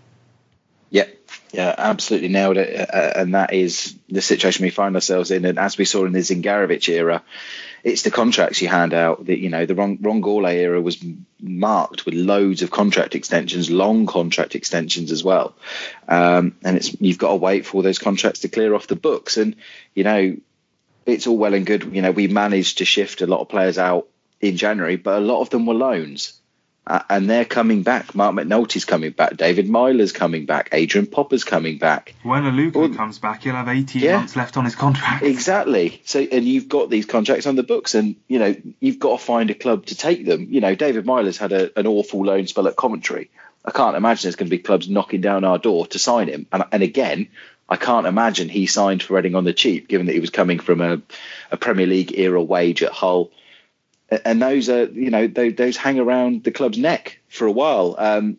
Yeah, yeah, absolutely nailed it. Uh, and that is the situation we find ourselves in. And as we saw in the Zingarevic era, it's the contracts you hand out. That, you know, the Ron, Ron Gourlay era was marked with loads of contract extensions, long contract extensions as well. Um, and it's you've got to wait for those contracts to clear off the books. And, you know, it's all well and good. You know, we managed to shift a lot of players out in January, but a lot of them were loans. Uh, and they're coming back. Mark McNulty's coming back. David Myler's coming back. Adrian Popper's coming back. When Aluko well, comes back, he'll have eighteen yeah, months left on his contract. Exactly. So, and you've got these contracts on the books, and, you know, you've got to find a club to take them. You know, David Myler's had a, an awful loan spell at Coventry. I can't imagine there's going to be clubs knocking down our door to sign him. And, and again, I can't imagine he signed for Reading on the cheap, given that he was coming from a, a Premier League era wage at Hull. And those are, you know, those, those hang around the club's neck for a while. Um,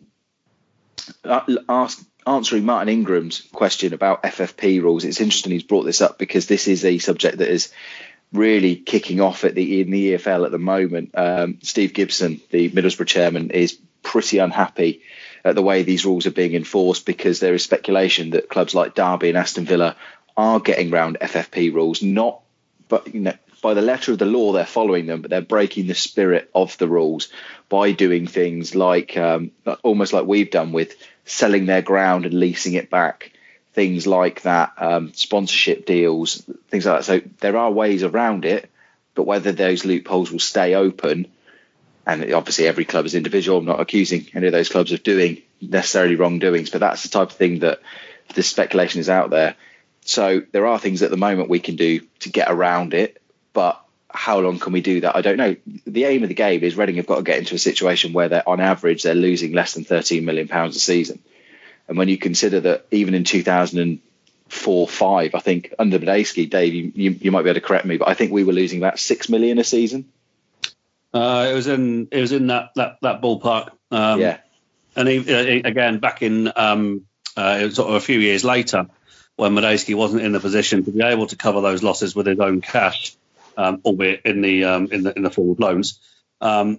ask, answering Martin Ingram's question about F F P rules, it's interesting he's brought this up because this is a subject that is really kicking off at the in the E F L at the moment. Um, Steve Gibson, the Middlesbrough chairman, is pretty unhappy at the way these rules are being enforced because there is speculation that clubs like Derby and Aston Villa are getting around F F P rules, not but you know. by the letter of the law, they're following them, but they're breaking the spirit of the rules by doing things like um, almost like we've done with selling their ground and leasing it back, things like that, um, sponsorship deals, things like that. So there are ways around it, but whether those loopholes will stay open, and obviously every club is individual. I'm not accusing any of those clubs of doing necessarily wrongdoings, but that's the type of thing that the speculation is out there. So there are things at the moment we can do to get around it, but how long can we do that? I don't know. The aim of the game is Reading have got to get into a situation where they're on average they're losing less than thirteen million pounds a season. And when you consider that even in two thousand four five, I think under Medeski, Dave, you, you, you might be able to correct me, but I think we were losing about six million a season. Uh, it was in it was in that that, that ballpark. Um, yeah. And he, uh, again, back in um, uh, it was sort of a few years later, when Medeski wasn't in the position to be able to cover those losses with his own cash, um, albeit in the um, in the in the form of loans. Um,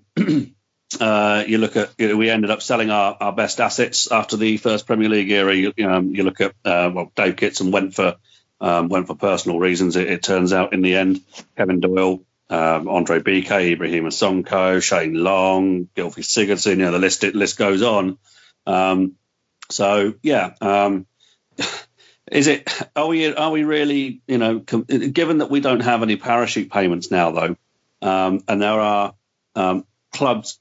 uh, you look at you know, we ended up selling our, our best assets after the first Premier League era. You, um, you look at uh, well, Dave Kitson went for um, went for personal reasons. It, it turns out in the end, Kevin Doyle, um, Andre B K, Ibrahim Sonko, Shane Long, Gylfi Sigurdsson. You know the list it, list goes on. Um, so yeah. Um, Is it? Are we? Are we really? You know, com- given that we don't have any parachute payments now, though, um, and there are um, clubs,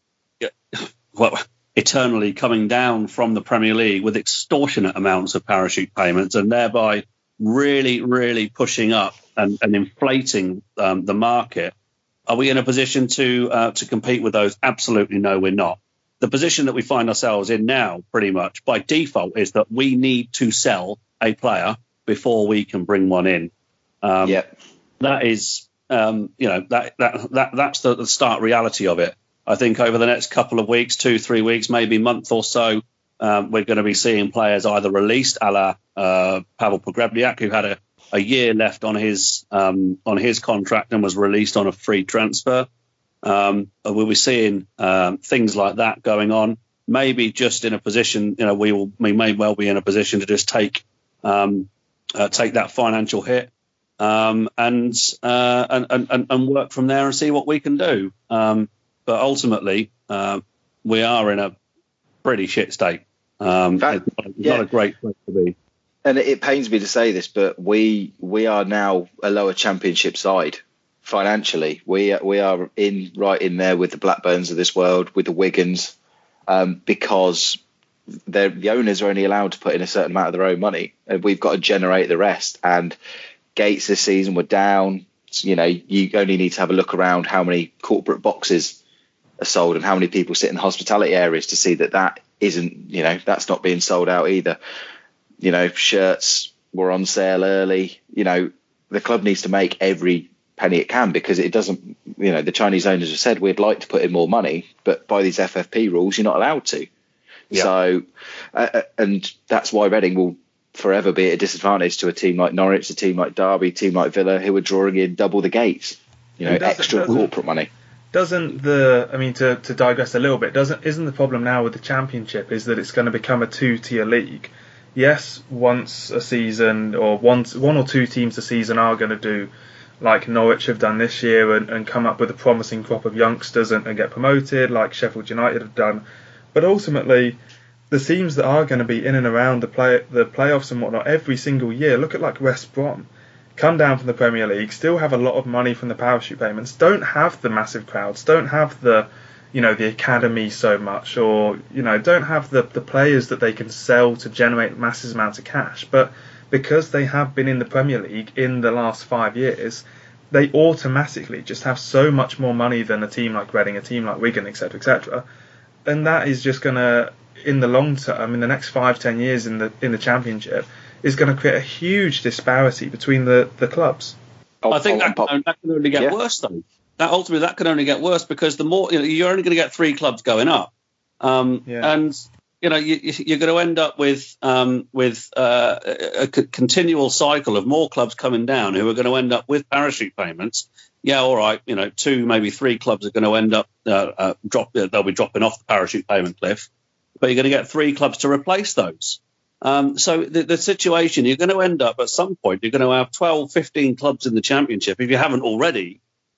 well, eternally coming down from the Premier League with extortionate amounts of parachute payments, and thereby really, really pushing up and, and inflating um, the market. Are we in a position to uh, to compete with those? Absolutely no, we're not. The position that we find ourselves in now, pretty much by default, is that we need to sell a player before we can bring one in. Um, yeah, that is, um, you know, that that that that's the, the start reality of it. I think over the next couple of weeks, two, three weeks, maybe month or so, um, we're going to be seeing players either released, a la uh, Pavel Pogrebniak, who had a, a year left on his um, on his contract and was released on a free transfer. Um, we'll be seeing um, things like that going on. Maybe just in a position, you know, we will we may well be in a position to just take. Um, uh, take that financial hit um, and, uh, and and and work from there and see what we can do. Um, but ultimately, uh, we are in a pretty shit state. Um, fact, it's, not, it's yeah. not a great place to be. And it pains me to say this, but we we are now a lower championship side financially. We we are in right in there with the Blackburns of this world, with the Wigans, um, because. The owners are only allowed to put in a certain amount of their own money, and we've got to generate the rest. And gates this season were down. So, you know, you only need to have a look around how many corporate boxes are sold and how many people sit in hospitality areas to see that that isn't, you know, that's not being sold out either. You know, shirts were on sale early. You know, the club needs to make every penny it can, because it doesn't, you know, the Chinese owners have said we'd like to put in more money, but by these F F P rules, you're not allowed to. Yeah. So, uh, and that's why Reading will forever be at a disadvantage to a team like Norwich, a team like Derby, a team like Villa, who are drawing in double the gates, you know, extra corporate money. Doesn't the, I mean, to, to digress a little bit, doesn't isn't the problem now with the Championship is that it's going to become a two-tier league? Yes, once a season, or once one or two teams a season are going to do like Norwich have done this year and, and come up with a promising crop of youngsters and, and get promoted, like Sheffield United have done. But ultimately, the teams that are going to be in and around the play the playoffs and whatnot every single year, look at like West Brom, come down from the Premier League, still have a lot of money from the parachute payments, don't have the massive crowds, don't have the, you know, the academy so much, or, you know, don't have the, the players that they can sell to generate massive amounts of cash. But because they have been in the Premier League in the last five years, they automatically just have so much more money than a team like Reading, a team like Wigan, et cetera, et cetera. And that is just going to, in the long term, in the next five, ten years in the in the Championship, is going to create a huge disparity between the, the clubs. I think that, that can only get yeah. worse, though. That ultimately, that can only get worse because the more, you know, you're only going to get three clubs going up, um, yeah. and you know you, you're going to end up with um, with uh, a, a continual cycle of more clubs coming down who are going to end up with parachute payments. Yeah, all right, you know, two, maybe three clubs are going to end up uh, uh, drop. They'll be dropping off the parachute payment cliff, but you're going to get three clubs to replace those. Um, so the, the situation, you're going to end up at some point, you're going to have twelve, fifteen clubs in the Championship, if you haven't already,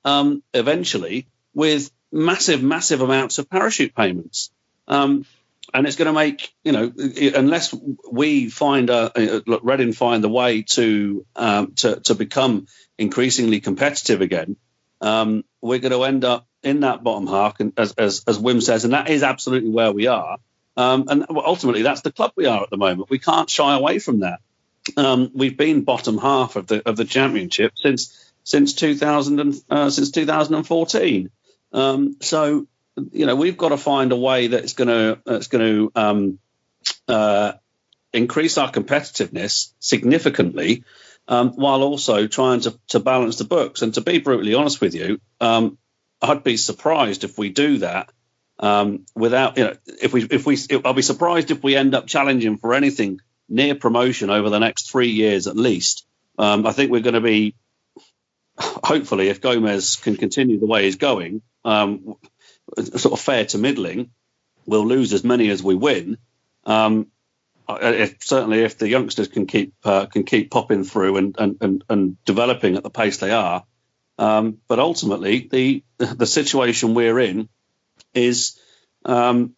um, eventually with massive, massive amounts of parachute payments. Um, and it's going to make, you know, unless we find a, look, Reading find a way to, um, to to become increasingly competitive again, um, we're going to end up in that bottom half, and as, as, as Wim says, and that is absolutely where we are. Um, and ultimately, that's the club we are at the moment. We can't shy away from that. Um, we've been bottom half of the of the championship since since two thousand uh, since two thousand fourteen. Um, so, you know, we've got to find a way that's going to that's going to um, uh, increase our competitiveness significantly, um, while also trying to, to balance the books. And to be brutally honest with you, um, I'd be surprised if we do that. Um, without, you know, if we, if we, I'll be surprised if we end up challenging for anything near promotion over the next three years at least. Um, I think we're going to be, hopefully, if Gomez can continue the way he's going, um, sort of fair to middling, we'll lose as many as we win. Um, if, certainly, if the youngsters can keep uh, can keep popping through and, and, and, and developing at the pace they are, um, but ultimately, the the situation we're in is um,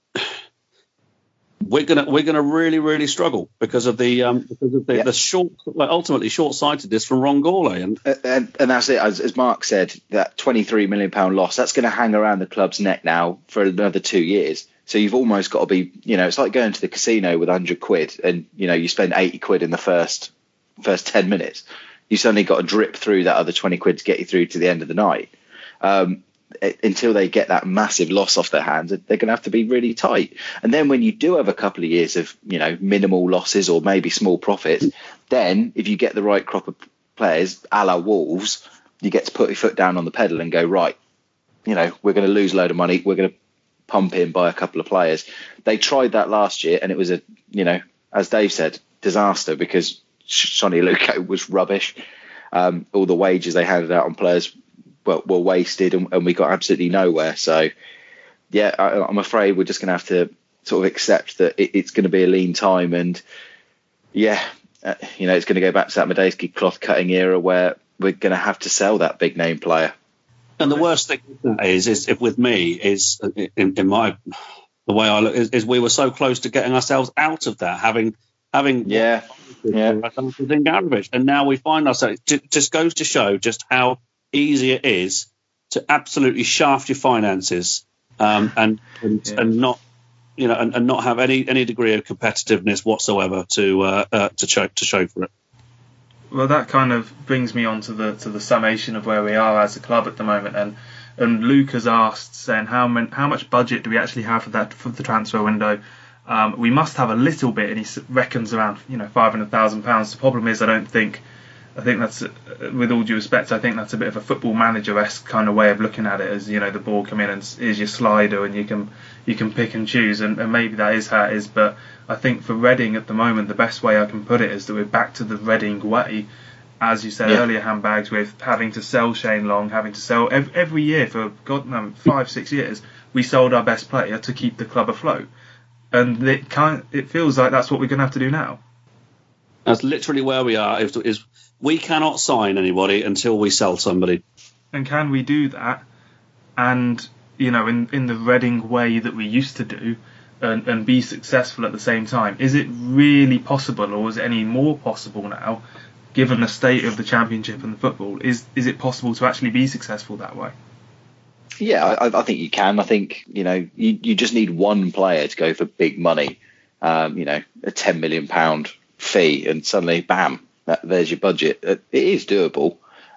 we're gonna we're gonna really really struggle because of the um, because of the, yeah. the short like ultimately short sightedness from Ron Gourlay and and and that's it. As, as Mark said, that twenty-three million pound loss, that's going to hang around the club's neck now for another two years. So you've almost got to be, you know, it's like going to the casino with one hundred quid and you know you spend eighty quid in the first first ten minutes. You suddenly got to drip through that other twenty quid to get you through to the end of the night. Um, until they get that massive loss off their hands, they're going to have to be really tight. And then when you do have a couple of years of, you know, minimal losses or maybe small profits, then if you get the right crop of players, a la Wolves, you get to put your foot down on the pedal and go, right, you know, we're going to lose a load of money. We're going to pump in by a couple of players. They tried that last year and it was a, you know, as Dave said, disaster because Sonny Aluko was rubbish. Um, all the wages they handed out on players Were, were wasted and, and we got absolutely nowhere. So, yeah, I, I'm afraid we're just going to have to sort of accept that it, it's going to be a lean time. And, yeah, uh, you know, it's going to go back to that Medeski cloth cutting era where we're going to have to sell that big name player. And the worst thing is, is if with me, is in, in my the way I look, is, is we were so close to getting ourselves out of that, having having yeah, yeah, and now we find ourselves. It just goes to show just how easy it is to absolutely shaft your finances um, and and, yeah. and not you know and, and not have any any degree of competitiveness whatsoever to uh, uh, to show to show for it. Well, that kind of brings me on to the to the summation of where we are as a club at the moment, and and Luke has asked saying how many, how much budget do we actually have for that for the transfer window? Um, we must have a little bit, and he reckons around you know five hundred thousand pounds. The problem is I don't think. I think that's, with all due respect, I think that's a bit of a football manager-esque kind of way of looking at it. As you know, the ball come in and here's your slider, and you can you can pick and choose, and, and maybe that is how it is. But I think for Reading at the moment, the best way I can put it is that we're back to the Reading way, as you said yeah. earlier, handbags, with having to sell Shane Long, having to sell every, every year for God no, five six years. We sold our best player to keep the club afloat, and it kind it feels like that's what we're going to have to do now. That's literally where we are. Is, is we cannot sign anybody until we sell somebody. And can we do that? And, you know, in, in the Reading way that we used to do and, and be successful at the same time? Is it really possible, or is it any more possible now, given the state of the Championship and the football? Is is it possible to actually be successful that way? Yeah, I, I think you can. I think, you know, you, you just need one player to go for big money, um, you know, a ten million pound fee, and suddenly, bam, that, there's your budget. It is doable,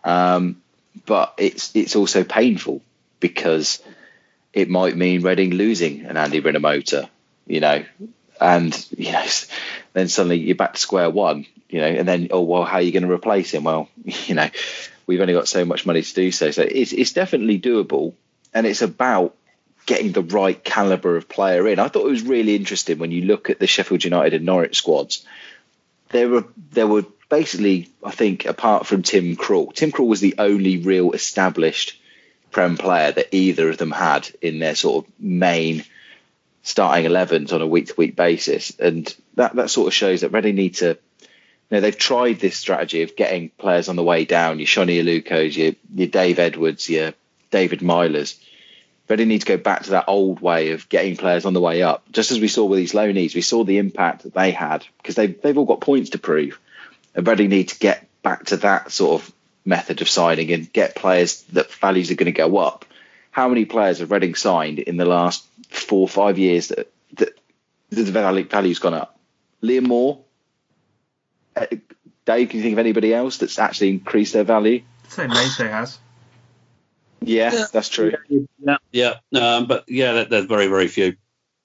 um, but it's it's also painful because it might mean Reading losing an Andy Rinomhota, you know, and you know, then suddenly you're back to square one, you know, and then oh well, how are you going to replace him? Well, you know, we've only got so much money to do so, so it's it's definitely doable, and it's about getting the right caliber of player in. I thought it was really interesting when you look at the Sheffield United and Norwich squads. There were there were basically, I think, apart from Tim Krul, Tim Krul was the only real established Prem player that either of them had in their sort of main starting elevens on a week to week basis, and that that sort of shows that Reading need to. You know, they've tried this strategy of getting players on the way down. Your Sonny Aluko's, your your Dave Edwards, your David Milers. Reading need to go back to that old way of getting players on the way up. Just as we saw with these loanees, we saw the impact that they had because they've, they've all got points to prove. And Reading need to get back to that sort of method of signing and get players that values are going to go up. How many players have Reading signed in the last four or five years that, that the value's gone up? Liam Moore? Uh, Dave, can you think of anybody else that's actually increased their value? I'd say Mate has. Yeah, yeah, that's true. Yeah, yeah, um, but yeah, there's very, very few.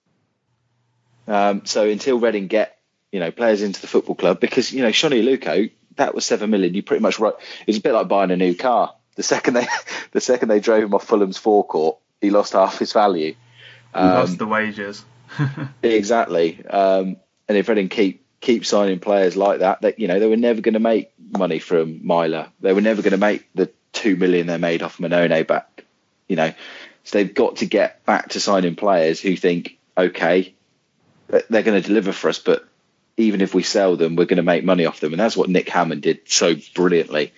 Um, so until Reading get, you know, players into the football club, because you know, Shoni Aluko, that was seven million. You pretty much wrote. It's a bit like buying a new car. The second they, the second they drove him off Fulham's forecourt, he lost half his value. Um, lost the wages. Exactly. Um, and if Reading keep keep signing players like that, that you know, they were never going to make money from Myler. They were never going to make the two million they made off Manone back, you know. So they've got to get back to signing players who think, okay, they're going to deliver for us, but even if we sell them, we're going to make money off them. And that's what Nick Hammond did so brilliantly.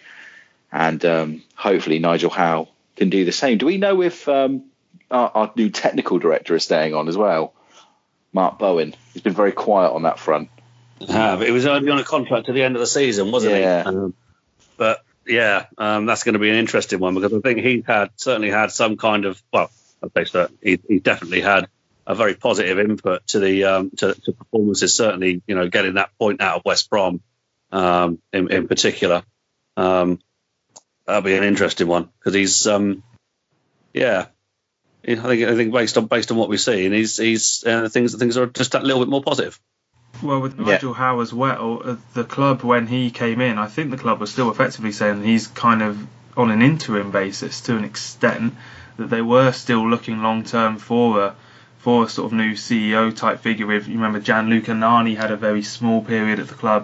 And um, hopefully Nigel Howe can do the same. Do we know if um, our, our new technical director is staying on as well? Mark Bowen. He's been very quiet on that front. Have. It was only on a contract to the end of the season, wasn't yeah. he? Um, but yeah, um, that's going to be an interesting one because I think he had certainly had some kind of, well, I'd say that he, he definitely had a very positive input to the um, to, to performances. Certainly, you know, getting that point out of West Brom um, in, in particular. Um, that'll be an interesting one because he's, um, yeah, I think I think based on based on what we see, and he's he's uh, things things are just that little bit more positive. Well, with Nigel yeah. Howe as well, uh, the club, when he came in, I think the club was still effectively saying he's kind of on an interim basis to an extent, that they were still looking long-term for a, for a sort of new C E O type figure. With, you remember, Gianluca Nani had a very small period at the club,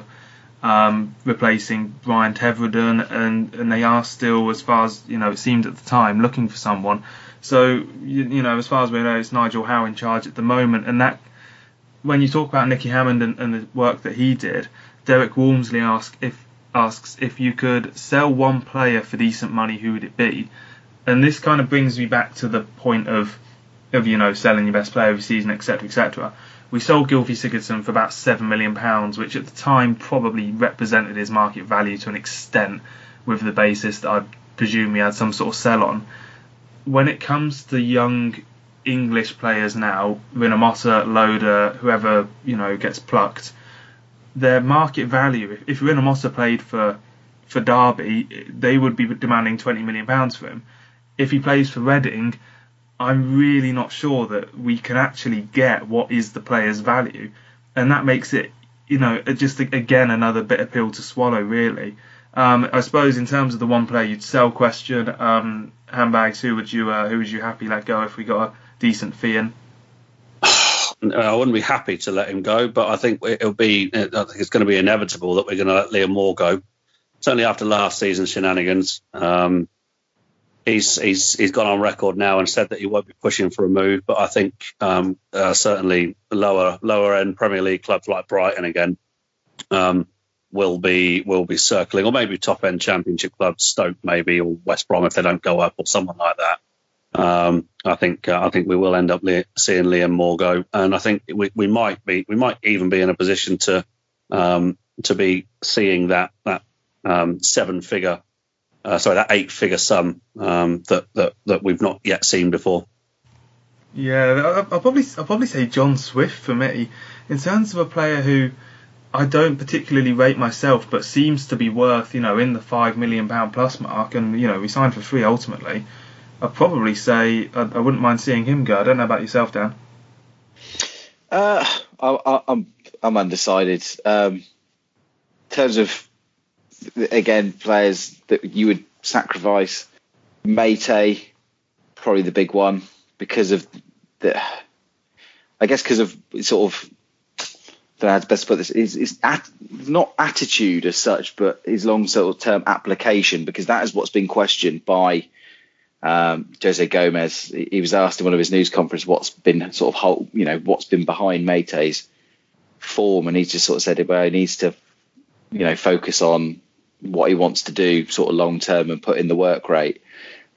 um, replacing Brian Teverden, and, and they are still, as far as, you know, it seemed at the time, looking for someone. So, you, you know, as far as we know, it's Nigel Howe in charge at the moment, and that, when you talk about Nicky Hammond and, and the work that he did, Derek Walmsley ask if, asks if you could sell one player for decent money, who would it be? And this kind of brings me back to the point of, of you know, selling your best player every season, et cetera, et cetera. We sold Gylfi Sigurdsson for about seven million pounds, which at the time probably represented his market value to an extent, with the basis that I presume he had some sort of sell on. When it comes to young English players now, Rinomhota, Loader, whoever, you know, gets plucked, their market value, if, if Rinomhota played for for Derby, they would be demanding twenty million pounds for him. If he plays for Reading, I'm really not sure that we can actually get what is the player's value, and that makes it, you know, just again another bitter pill to swallow, really. Um, I suppose in terms of the one player you'd sell question, um, handbags, who would you uh, who would you happy let go if we got a decent fee in? I wouldn't be happy to let him go, but I think it'll be. I think it's going to be inevitable that we're going to let Liam Moore go. Certainly after last season's shenanigans, um, he's he's he's gone on record now and said that he won't be pushing for a move. But I think um, uh, certainly lower lower end Premier League clubs like Brighton again um, will be will be circling, or maybe top end Championship clubs, Stoke maybe, or West Brom if they don't go up, or someone like that. Um, I think uh, I think we will end up li- seeing Liam Moore go, and I think we, we might be we might even be in a position to um, to be seeing that that um, seven figure, uh, sorry, that eight figure sum um, that, that that we've not yet seen before. Yeah, I'll probably I'll probably say John Swift for me, in terms of a player who I don't particularly rate myself, but seems to be worth, you know, in the five million pound plus mark, and you know we signed for free ultimately. I'd probably say I, I wouldn't mind seeing him go. I don't know about yourself, Dan. Uh, I, I, I'm I'm undecided. Um, in terms of, again, players that you would sacrifice, Mate, probably the big one, because of the, I guess because of sort of, I don't know how to best put this, is is at, not attitude as such, but his long sort of term application, because that is what's been questioned by Um, Jose Gomez. He was asked in one of his news conferences what's been sort of whole, you know, what's been behind Mate's form, and he just sort of said, well, he needs to, you know, focus on what he wants to do sort of long term and put in the work rate.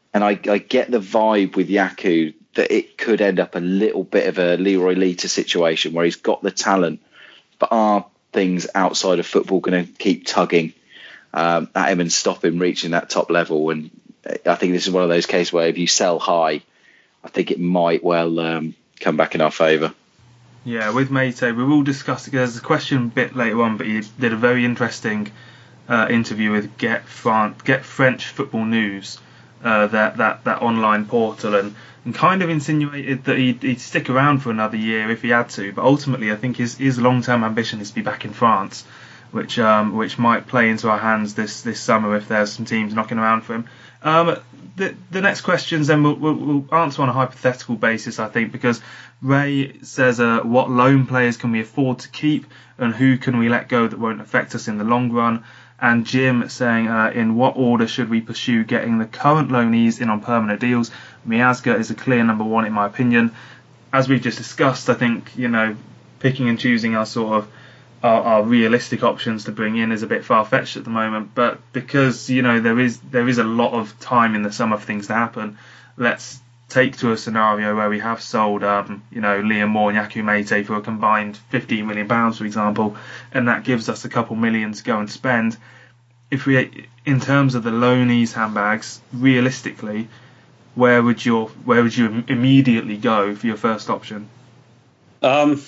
and I, I get the vibe with Yaku that it could end up a little bit of a Leroy Lita situation where he's got the talent, but are things outside of football going to keep tugging um, at him and stop him reaching that top level? And I think this is one of those cases where if you sell high, I think it might well um, come back in our favour. Yeah, with Mate, we will discuss, there's a question a bit later on, but he did a very interesting uh, interview with Get France, Get French Football News, uh, that, that, that online portal, and, and kind of insinuated that he'd, he'd stick around for another year if he had to, but ultimately I think his, his long-term ambition is to be back in France, which um, which might play into our hands this, this summer if there's some teams knocking around for him. Um, the, the next questions then we'll, we'll, we'll answer on a hypothetical basis, I think, because Ray says, uh, what loan players can we afford to keep and who can we let go that won't affect us in the long run? And Jim saying, uh, in what order should we pursue getting the current loanees in on permanent deals? Miazga is a clear number one in my opinion. As we've just discussed, I think, you know, picking and choosing our sort of Our, our realistic options to bring in is a bit far-fetched at the moment, but because, you know, there is there is a lot of time in the summer for things to happen, let's take to a scenario where we have sold um, you know, Liam Moore and Yaku Mate for a combined fifteen million pounds, for example, and that gives us a couple million to go and spend. If we, in terms of the loanees handbags, realistically, where would your where would you immediately go for your first option? Um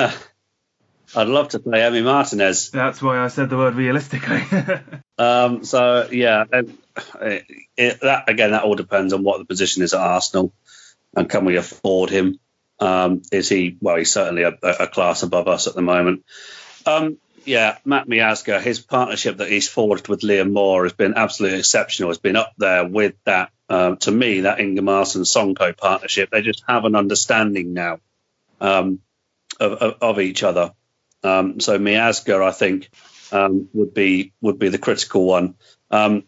I'd love to play Emi Martinez. That's why I said the word realistically. um, so, yeah, it, it, that again, that all depends on what the position is at Arsenal and can we afford him. Um, is he, well, he's certainly a, a class above us at the moment. Um, yeah, Matt Miazga, his partnership that he's forged with Liam Moore has been absolutely exceptional. It's been up there with that, um, to me, that Ingemarson Sonko partnership. They just have an understanding now um, of, of, of each other. Um, so Miazga, I think, um, would be would be the critical one. Um,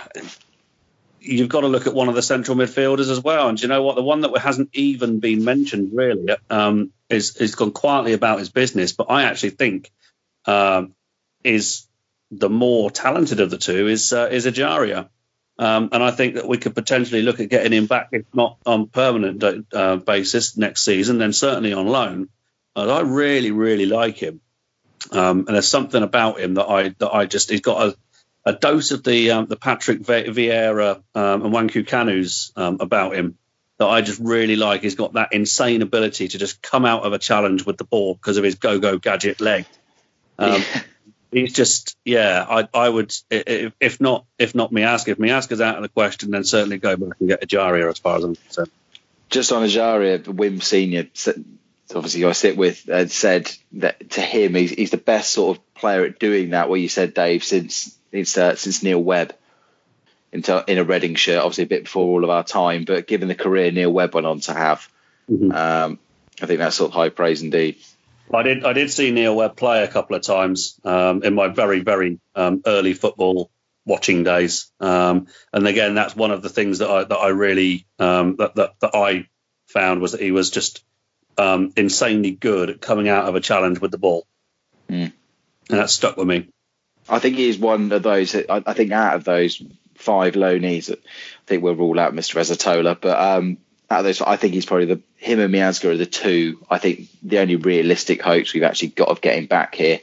you've got to look at one of the central midfielders as well. And do you know what? The one that hasn't even been mentioned really um, is is gone quietly about his business. But I actually think um, is the more talented of the two is uh, is Ajaria. Um, and I think that we could potentially look at getting him back, if not on permanent uh, basis next season, then certainly on loan. And I really, really like him, um, and there's something about him that I that I just he's got a, a dose of the um, the Patrick Vieira um, and Nwankwo Kanu's um, about him that I just really like. He's got that insane ability to just come out of a challenge with the ball because of his go-go gadget leg. Um, he's just yeah. I I would if, if not if not Miazga, if Miazga's out of the question, then certainly go back and get Ajaria as far as I'm concerned. Just on Ajaria, Wim Senior. Obviously, who I sit with, uh, said that to him, he's, he's the best sort of player at doing that. What you said, Dave, since since, uh, since Neil Webb in, in a Reading shirt, obviously a bit before all of our time, but given the career Neil Webb went on to have, mm-hmm. um, I think that's sort of high praise indeed. I did I did see Neil Webb play a couple of times um, in my very very um, early football watching days, um, and again, that's one of the things that I that I really um, that, that that I found was that he was just Um, insanely good at coming out of a challenge with the ball, mm. and that stuck with me. I think he's one of those. I, I think out of those five loanees, I think we'll rule out Mister Rezatola, but um, out of those, I think he's probably the him and Miazga are the two. I think the only realistic hopes we've actually got of getting back here.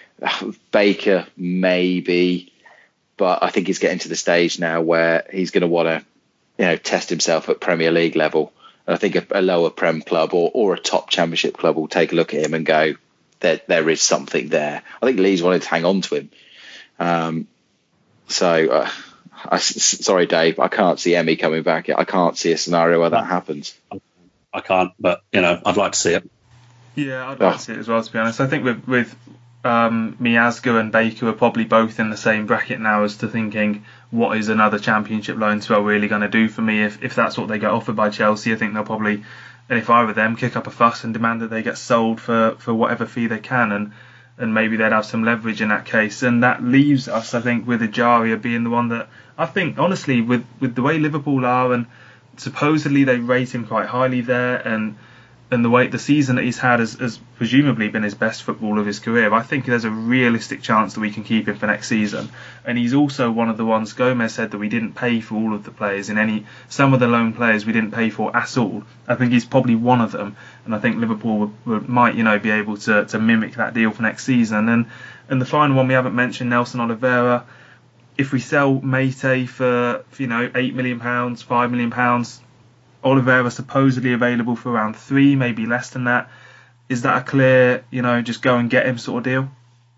Baker maybe, but I think he's getting to the stage now where he's going to want to, you know, test himself at Premier League level. I think a, a lower Prem club or, or a top Championship club will take a look at him and go, there, there is something there. I think Leeds wanted to hang on to him. Um, so, uh, I, sorry, Dave, I can't see Emi coming back. I can't see a scenario where that happens. I can't, but, you know, I'd like to see it. Yeah, I'd like oh. to see it as well, to be honest. I think with, with um, Miazga and Baker are probably both in the same bracket now as to thinking, what is another Championship loan spell really going to do for me if, if that's what they get offered by Chelsea? I think they'll probably, and if I were them, kick up a fuss and demand that they get sold for, for whatever fee they can, and, and maybe they'd have some leverage in that case. And that leaves us, I think, with Ajaria being the one that, I think, honestly, with, with the way Liverpool are, and supposedly they rate him quite highly there, and and the way the season that he's had has, has presumably been his best football of his career. I think there's a realistic chance that we can keep him for next season. And he's also one of the ones, Gomez said that we didn't pay for all of the players in any, some of the loan players we didn't pay for at all. I think he's probably one of them, and I think Liverpool would, would, might, you know, be able to, to mimic that deal for next season. And and the final one we haven't mentioned, Nelson Oliveira. If we sell Meite for, for you know, eight million pounds, five million pounds, Oliveira supposedly available for around three, maybe less than that. Is that a clear, you know, just go and get him sort of deal?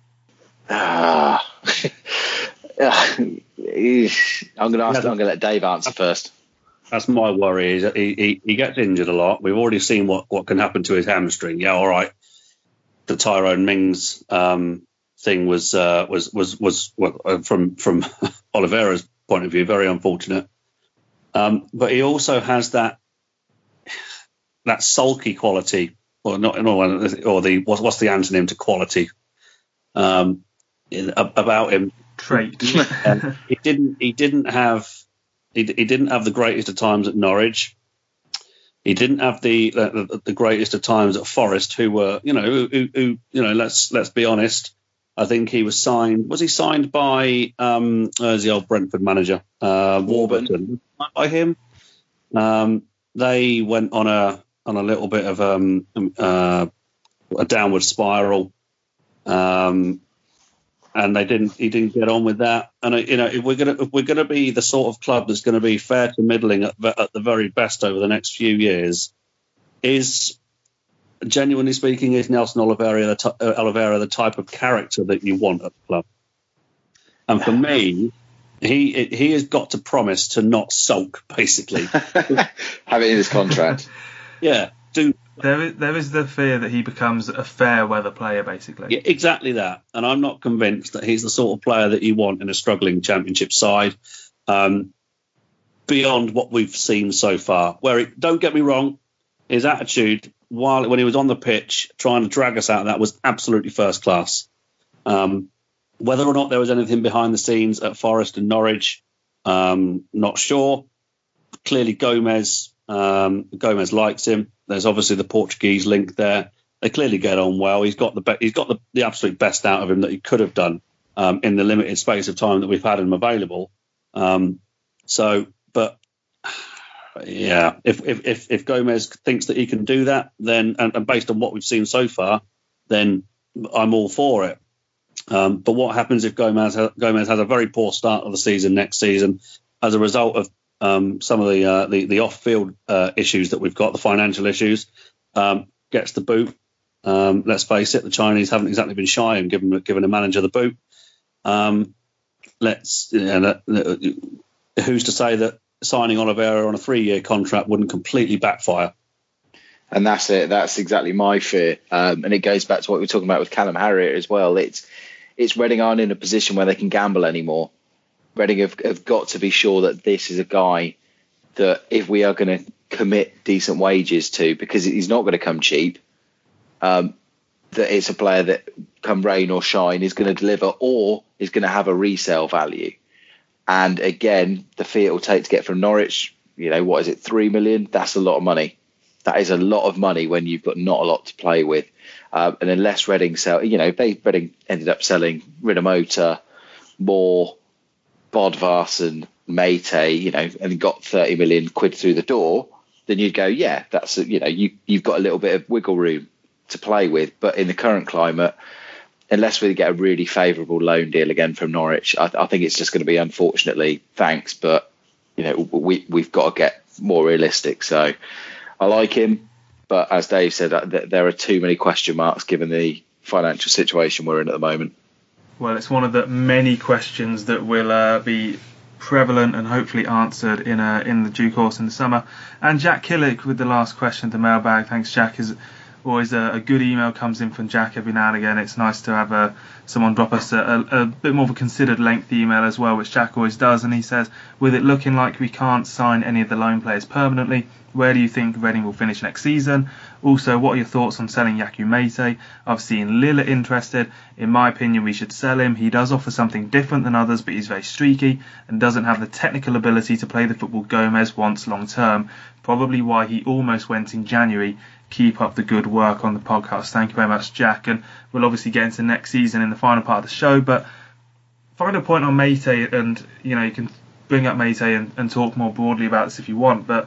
Ah, I'm going to ask. I'm going to let Dave answer first. That's my worry. Is that he, he he gets injured a lot. We've already seen what, what can happen to his hamstring. Yeah, all right. The Tyrone Mings um, thing was uh, was was was well, from from Oliveira's point of view very unfortunate. Um, but he also has that that sulky quality, or not, or the what's, what's the antonym to quality um, in, about him? Trait. um, he didn't. He didn't have. He, he didn't have the greatest of times at Norwich. He didn't have the the, the greatest of times at Forest, who were, you know, who, who, who you know, let's let's be honest. I think he was signed. Was he signed by um, uh, the old Brentford manager, uh, Warburton? By him. Um, they went on a on a little bit of um, uh, a downward spiral, um, and they didn't. He didn't get on with that. And uh, you know, if we're gonna if we're gonna be the sort of club that's going to be fair to middling at, at the very best over the next few years, is. Genuinely speaking, is Nelson Oliveira the, t- uh, Oliveira the type of character that you want at the club? And for me, he he has got to promise to not sulk, basically. Have it in his contract. Yeah, do. There is, there is the fear that he becomes a fair weather player, basically. Yeah, exactly that. And I'm not convinced that he's the sort of player that you want in a struggling Championship side, um, beyond what we've seen so far. Where, it, don't get me wrong, his attitude... While when he was on the pitch trying to drag us out of that was absolutely first class. Um, whether or not there was anything behind the scenes at Forest and Norwich, um, not sure. Clearly, Gomez um, Gomez likes him. There's obviously the Portuguese link there. They clearly get on well. He's got the be- he's got the, the absolute best out of him that he could have done um, in the limited space of time that we've had him available. Um, so, but. Yeah, if, if if if Gomez thinks that he can do that, then and, and based on what we've seen so far, then I'm all for it. Um, but what happens if Gomez ha- Gomez has a very poor start of the season next season as a result of um, some of the, uh, the the off-field uh, issues that we've got, the financial issues, um, gets the boot. Um, let's face it, the Chinese haven't exactly been shy in giving giving a manager the boot. Um, let's you know, who's to say that signing Oliveira on a three-year contract wouldn't completely backfire. And that's it. That's exactly my fear. Um, and it goes back to what we were talking about with Callum Harriott as well. It's it's Reading aren't in a position where they can gamble anymore. Reading have, have got to be sure that this is a guy that if we are going to commit decent wages to, because he's not going to come cheap, um, that it's a player that come rain or shine is going to deliver or is going to have a resale value. And again, the fee it will take to get from Norwich, you know, what is it, three million? That's a lot of money. That is a lot of money when you've got not a lot to play with. Uh, and unless Reading sell, you know, if they Reading ended up selling Rinomhota, Moore, Bodvarsson, Meite, you know, and got thirty million quid through the door, then you'd go, yeah, that's, you know, you, you've got a little bit of wiggle room to play with. But in the current climate, unless we get a really favourable loan deal again from Norwich, I, I think it's just going to be, unfortunately, thanks, but you know we we've got to get more realistic. So I like him, but as Dave said, there are too many question marks given the financial situation we're in at the moment. Well, it's one of the many questions that will uh, be prevalent and hopefully answered in uh, in the due course in the summer. And Jack Killick with the last question, the mailbag. Thanks, Jack. Is Always a, a good email comes in from Jack every now and again. It's nice to have a, someone drop us a, a, a bit more of a considered lengthy email as well, which Jack always does. And he says, with it looking like we can't sign any of the loan players permanently, where do you think Reading will finish next season? Also, what are your thoughts on selling Yaku Meite? I've seen Lille interested. In my opinion, we should sell him. He does offer something different than others, but he's very streaky and doesn't have the technical ability to play the football Gomez wants long term. Probably why he almost went in January. keep up the good work on the podcast. Thank you very much, Jack. And we'll obviously get into next season in the final part of the show. But final point on Meite, and you know you can bring up Meite and, and talk more broadly about this if you want. But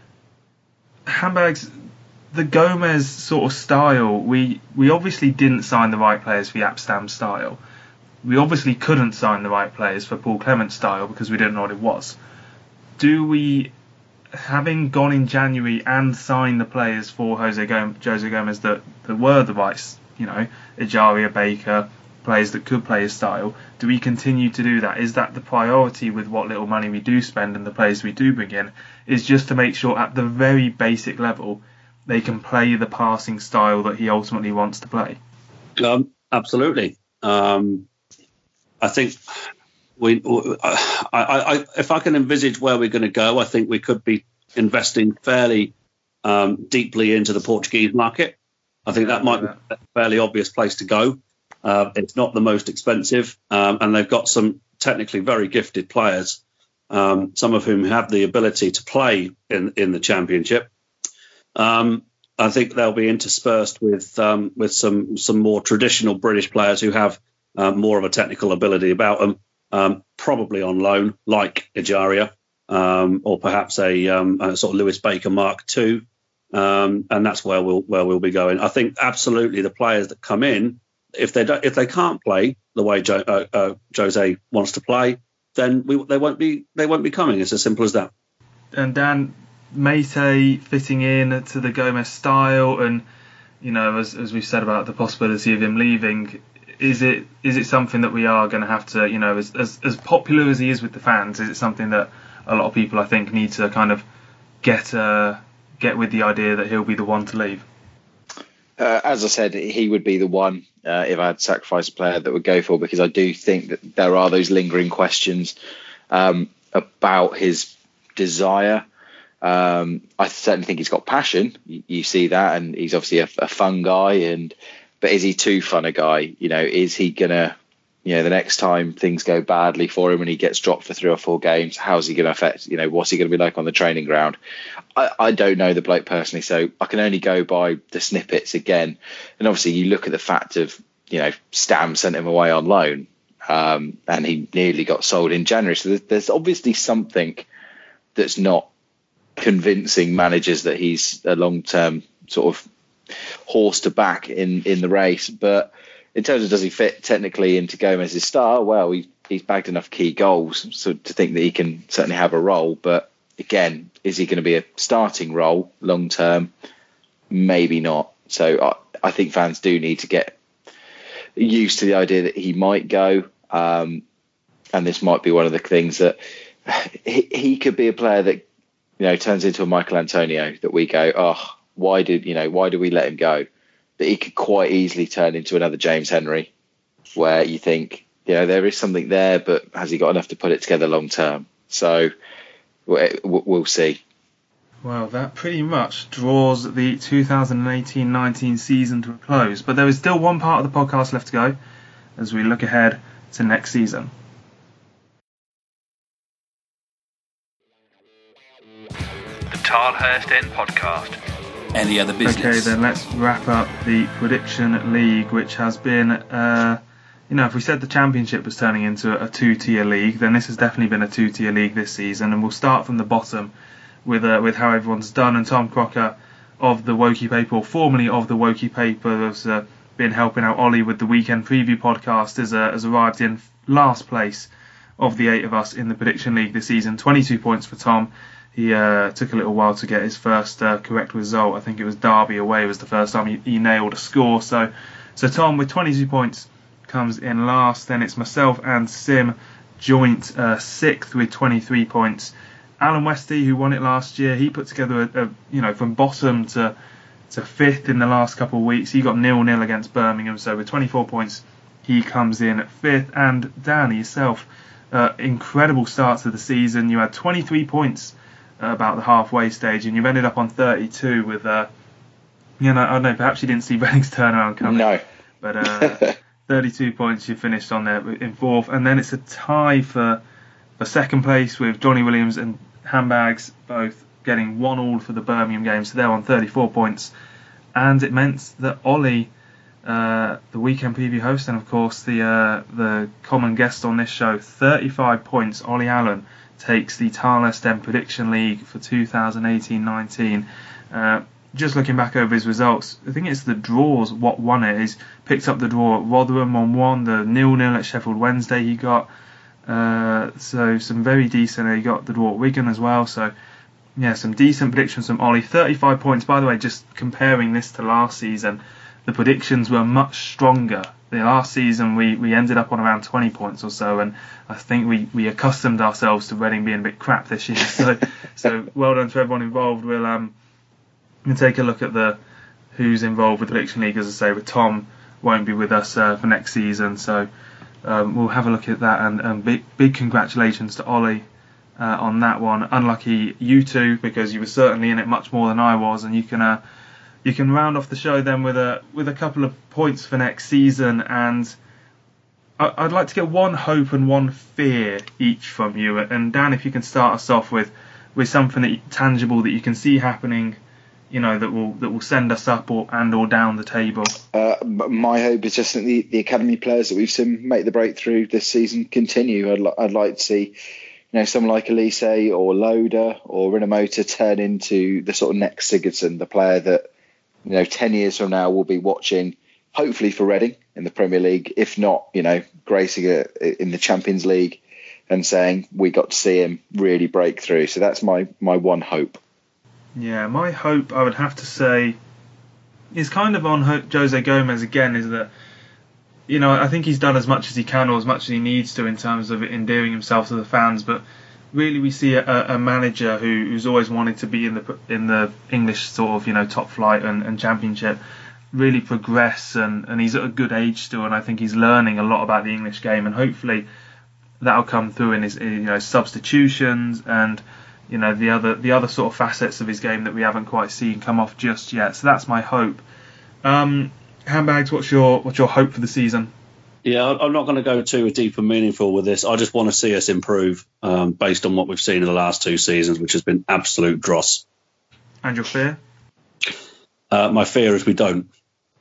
handbags, the Gomez sort of style, we we obviously didn't sign the right players for Jaap Stam style. We obviously couldn't sign the right players for Paul Clement style because we didn't know what it was. Do we, having gone in January and signed the players for Jose Gomez, Jose Gomez that, that were the right, you know, Ejaria, Baker, players that could play his style, do we continue to do that? Is that the priority with what little money we do spend and the players we do bring in, is just to make sure at the very basic level they can play the passing style that he ultimately wants to play? Um, absolutely. Um, I think we, I, I, if I can envisage where we're going to go, I think we could be investing fairly um, deeply into the Portuguese market. I think that might be a fairly obvious place to go. Uh, it's not the most expensive, um, and they've got some technically very gifted players, um, some of whom have the ability to play in, in the Championship. Um, I think they'll be interspersed with um, with some some more traditional British players who have uh, more of a technical ability about them, um, probably on loan, like Ejaria, um, or perhaps a, um, a sort of Lewis Baker Mark two, um, and that's where we'll where we'll be going. I think absolutely the players that come in, if they don't, if they can't play the way jo- uh, uh, Jose wants to play, then we, they won't be they won't be coming. It's as simple as that. And Dan, Meite fitting in to the Gomez style, and you know, as as we've said about the possibility of him leaving, is it is it something that we are going to have to, you know, as, as as popular as he is with the fans, is it something that a lot of people I think need to kind of get uh, get with the idea that he'll be the one to leave? Uh, as I said, he would be the one uh, if I had sacrificed a player that would go for, because I do think that there are those lingering questions um, about his desire. Um, I certainly think he's got passion. You, you see that, and he's obviously a, a fun guy. And but is he too fun a guy? You know, is he gonna, you know, the next time things go badly for him and he gets dropped for three or four games, how's he going to affect? You know, what's he going to be like on the training ground? I, I don't know the bloke personally, so I can only go by the snippets again. And obviously, you look at the fact of, you know, Stam sent him away on loan, um, and he nearly got sold in January. So there's, there's obviously something that's not convincing managers that he's a long-term sort of horse to back in, in the race. But in terms of does he fit technically into Gomez's style, well, he, he's bagged enough key goals so to think that he can certainly have a role. But again, is he going to be a starting role long-term? Maybe not. So I, I think fans do need to get used to the idea that he might go. Um, and this might be one of the things that he, he could be a player that, you know, turns into a Michael Antonio that we go, oh, why did, you know, why did we let him go? That he could quite easily turn into another James Henry, where you think, you know, there is something there, but has he got enough to put it together long term? So we'll see. Well, that pretty much draws the two thousand eighteen nineteen season to a close, but there is still one part of the podcast left to go as we look ahead to next season. Tilehurst End podcast. Any other business? Okay, then let's wrap up the Prediction League, which has been, uh, you know, if we said the Championship was turning into a two-tier league, then this has definitely been a two-tier league this season, and we'll start from the bottom with uh, with how everyone's done. And Tom Crocker of the Woki Paper, or formerly of the Woki Paper, has uh, been helping out Ollie with the Weekend Preview podcast, has, uh, has arrived in last place of the eight of us in the Prediction League this season. twenty-two points for Tom. He uh, took a little while to get his first uh, correct result. I think it was Derby away was the first time he, he nailed a score. So, so Tom with twenty-two points comes in last. Then it's myself and Sim joint uh, sixth with twenty-three points. Alan Westy, who won it last year, he put together a, a you know from bottom to to fifth in the last couple of weeks. He got nil nil against Birmingham. So with twenty-four points, he comes in fifth. And Dan, yourself, uh, incredible start to the season. You had twenty-three points about the halfway stage, and you've ended up on thirty-two with, uh, you know, I don't know, perhaps you didn't see Reading's turnaround coming. No. But uh, thirty-two points you finished on there in fourth, and then it's a tie for for second place with Johnny Williams and Handbags both getting one all for the Birmingham game, so they're on thirty-four points. and it meant that Ollie, uh, the weekend preview host, and of course the uh, the common guest on this show, thirty-five points. Ollie Allen takes the Thales Den Prediction League for two thousand eighteen nineteen. Uh, just looking back over his results, I think it's the draws what won it. He's picked up the draw at Rotherham on one, the nil-nil at Sheffield Wednesday he got. Uh, so some very decent. He got the draw at Wigan as well. So yeah, some decent predictions from Ollie. thirty-five points. By the way, just comparing this to last season, the predictions were much stronger. The last season we, we ended up on around twenty points or so, and I think we, we accustomed ourselves to Reading being a bit crap this year. So so well done to everyone involved. We'll um we'll take a look at the who's involved with the Prediction League. As I say, with Tom won't be with us uh, for next season, so um, we'll have a look at that. And, and big big congratulations to Ollie uh, on that one. Unlucky you two, because you were certainly in it much more than I was, and you can uh, you can round off the show then with a with a couple of points for next season. And I, I'd like to get one hope and one fear each from you. And Dan, if you can start us off with with something that you, tangible that you can see happening, you know, that will that will send us up or and or down the table. Uh, my hope is just that the, the academy players that we've seen make the breakthrough this season continue. I'd, li- I'd like to see, you know, someone like Elise or Loda or Rinomota turn into the sort of next Sigurdsson, the player that, you know, ten years from now we'll be watching, hopefully for Reading in the Premier League, if not, you know, gracing it in the Champions League, and saying we got to see him really break through. So that's my my one hope. Yeah, my hope, I would have to say, is kind of on Jose Gomez again, is that, you know, I think he's done as much as he can or as much as he needs to in terms of endearing himself to the fans, but really we see a, a manager who, who's always wanted to be in the in the English sort of, you know, top flight and, and championship, really progress, and, and he's at a good age still, and I think he's learning a lot about the English game, and hopefully that'll come through in his, you know, substitutions and, you know, the other the other sort of facets of his game that we haven't quite seen come off just yet. So that's my hope. Um, Handbags, what's your what's your hope for the season? Yeah, I'm not going to go too deep and meaningful with this. I just want to see us improve um, based on what we've seen in the last two seasons, which has been absolute dross. And your fear? Uh, my fear is we don't.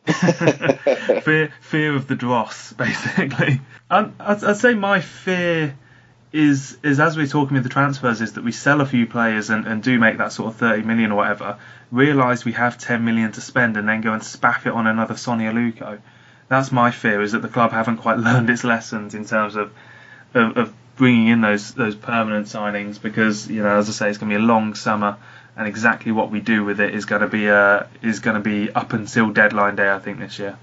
fear, fear of the dross, basically. I'd, I'd, I'd say my fear is, is as we're talking with the transfers, is that we sell a few players and, and do make that sort of thirty million or whatever, realise we have ten million to spend, and then go and spaff it on another Sonny Aluko. That's my fear, is that the club haven't quite learned its lessons in terms of, of, of bringing in those those permanent signings, because, you know, as I say, it's going to be a long summer, and exactly what we do with it is going to be uh, is going to be up until deadline day, I think, this year.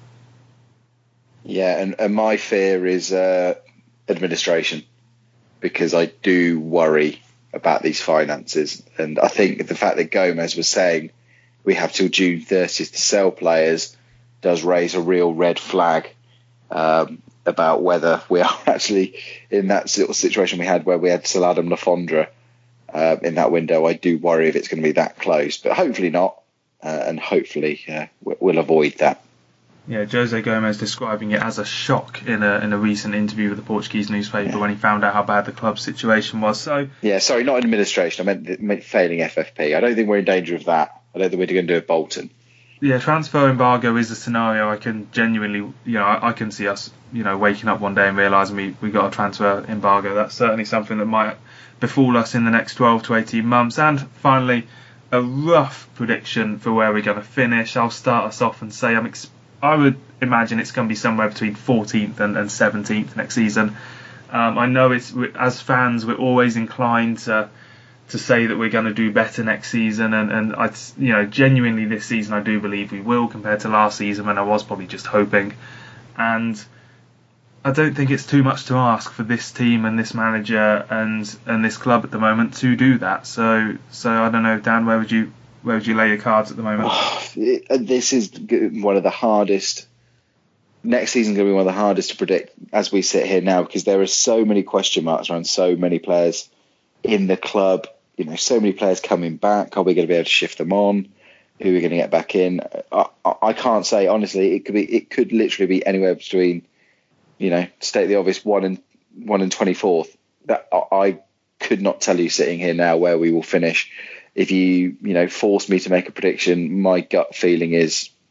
Yeah, and, and my fear is uh, administration, because I do worry about these finances. And I think the fact that Gomez was saying we have till June thirtieth to sell players does raise a real red flag um, about whether we are actually in that sort of situation we had where we had Sir Adam Lafondra uh, in that window. I do worry if it's going to be that close, but hopefully not, uh, and hopefully uh, we'll avoid that. Yeah, Jose Gomez describing it as a shock in a in a recent interview with the Portuguese newspaper yeah. when he found out how bad the club's situation was. So yeah, sorry, not administration. I meant, meant failing F F P. I don't think we're in danger of that. I don't think we're going to do it Bolton. Yeah, transfer embargo is a scenario I can genuinely, you know, I, I can see us, you know, waking up one day and realising we we got a transfer embargo. That's certainly something that might befall us in the next twelve to eighteen months. And finally, a rough prediction for where we're going to finish. I'll start us off and say I'm. Ex- I would imagine it's going to be somewhere between fourteenth and, and seventeenth next season. Um, I know it's as fans we're always inclined to to say that we're going to do better next season, and and I, you know, genuinely this season I do believe we will compared to last season when I was probably just hoping. And I don't think it's too much to ask for this team and this manager and and this club at the moment to do that. So so I don't know, Dan, where would you? Where would you lay your cards at the moment? Oh, this is one of the hardest. Next season is going to be one of the hardest to predict as we sit here now, because there are so many question marks around so many players in the club. You know, so many players coming back. Are we going to be able to shift them on? Who are we going to get back in? I, I can't say honestly. It could be. It could literally be anywhere between, you know, state the obvious, one and one and twenty fourth. That I could not tell you sitting here now where we will finish. If you, you know, force me to make a prediction, my gut feeling is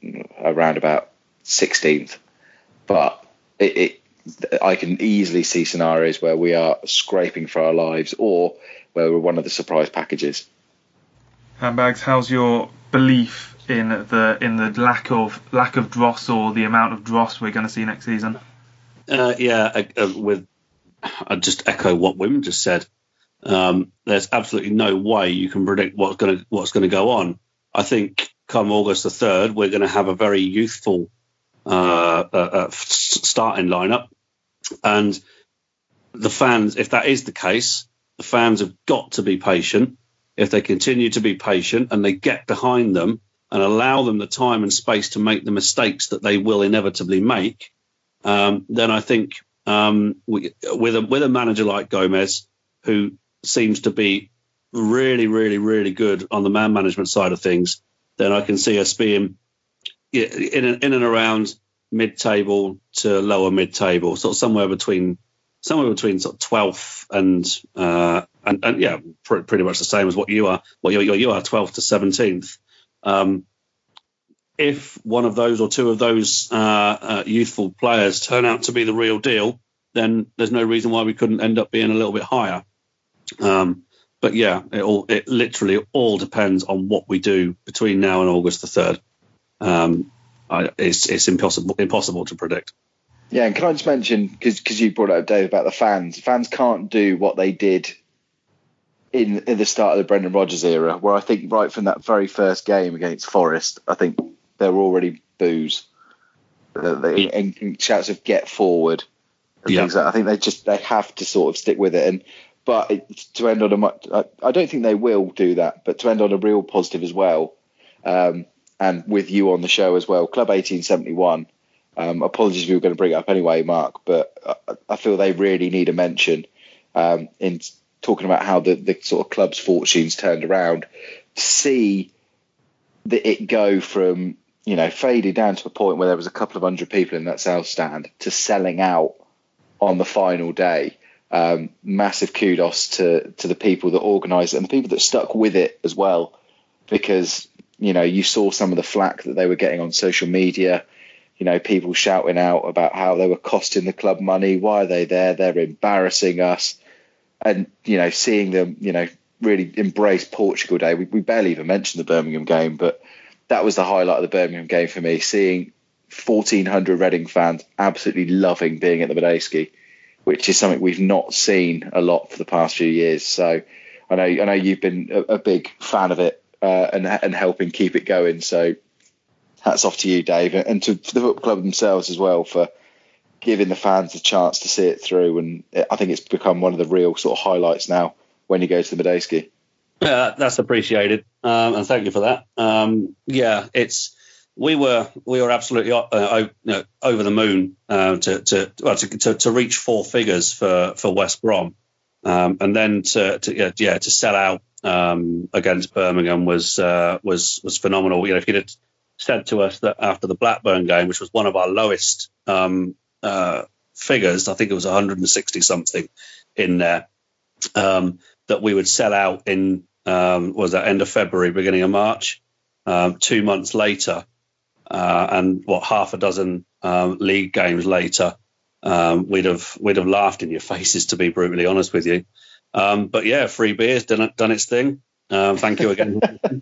around about sixteenth, but it, it I can easily see scenarios where we are scraping for our lives, or where we're one of the surprise packages. Handbags, how's your belief in the in the lack of lack of dross, or the amount of dross we're going to see next season? Uh, yeah, uh, with I just echo what Wim just said. Um, there's absolutely no way you can predict what's going to what's going to go on. I think come August the third, we're going to have a very youthful uh, uh, uh, starting lineup, and the fans, if that is the case, the fans have got to be patient. If they continue to be patient and they get behind them and allow them the time and space to make the mistakes that they will inevitably make, um, then I think um, we, with a with a manager like Gomez, who seems to be really, really, really good on the man management side of things, then I can see us being in and, in and around mid-table to lower mid-table, sort of somewhere between somewhere between sort of twelfth and uh, and, and yeah, pr- pretty much the same as what you are. What you you are twelfth to seventeenth. Um, if one of those or two of those uh, uh, youthful players turn out to be the real deal, then there's no reason why we couldn't end up being a little bit higher. Um, but yeah, it all it literally all depends on what we do between now and August the third. Um, I, it's it's impossible impossible to predict. Yeah, and can I just mention, because you brought it up, Dave, about the fans. Fans can't do what they did in, in the start of the Brendan Rodgers era, where I think right from that very first game against Forest, I think there were already boos uh, they, and, and shouts of "get forward" and yeah. things like that. I think they just they have to sort of stick with it. And but it, to end on a much, I, I don't think they will do that. But to end on a real positive as well, um, and with you on the show as well, Club eighteen seventy-one. Um, apologies if you were going to bring it up anyway, Mark, but I, I feel they really need a mention um, in talking about how the, the sort of club's fortunes turned around. To see the, it go from, you know, faded down to a point where there was a couple of hundred people in that South stand to selling out on the final day. Um, massive kudos to, to the people that organised it and the people that stuck with it as well, because, you know, you saw some of the flack that they were getting on social media. You know, people shouting out about how they were costing the club money. Why are they there? They're embarrassing us. And, you know, seeing them, you know, really embrace Portugal Day. We, we barely even mentioned the Birmingham game, but that was the highlight of the Birmingham game for me. Seeing fourteen hundred Reading fans absolutely loving being at the Medeski, which is something we've not seen a lot for the past few years. So I know I know you've been a, a big fan of it uh, and, and helping keep it going. So hats off to you, Dave, and to, to the football club themselves as well for giving the fans a chance to see it through. And I think it's become one of the real sort of highlights now when you go to the Medeski. Yeah, that's appreciated, um, and thank you for that. Um, yeah, it's we were we were absolutely uh, you know, over the moon uh, to to, well, to to to reach four figures for for West Brom, um, and then to, to yeah, yeah to sell out um, against Birmingham was uh, was was phenomenal. You know, if you'd have said to us that after the Blackburn game, which was one of our lowest um, uh, figures, I think it was one hundred sixty something in there, um, that we would sell out in, um, was that end of February, beginning of March, um, two months later, uh, and what, half a dozen um, league games later, um, we'd have we'd have laughed in your faces, to be brutally honest with you. Um, but yeah, free beer's done done its thing. Um, thank you again.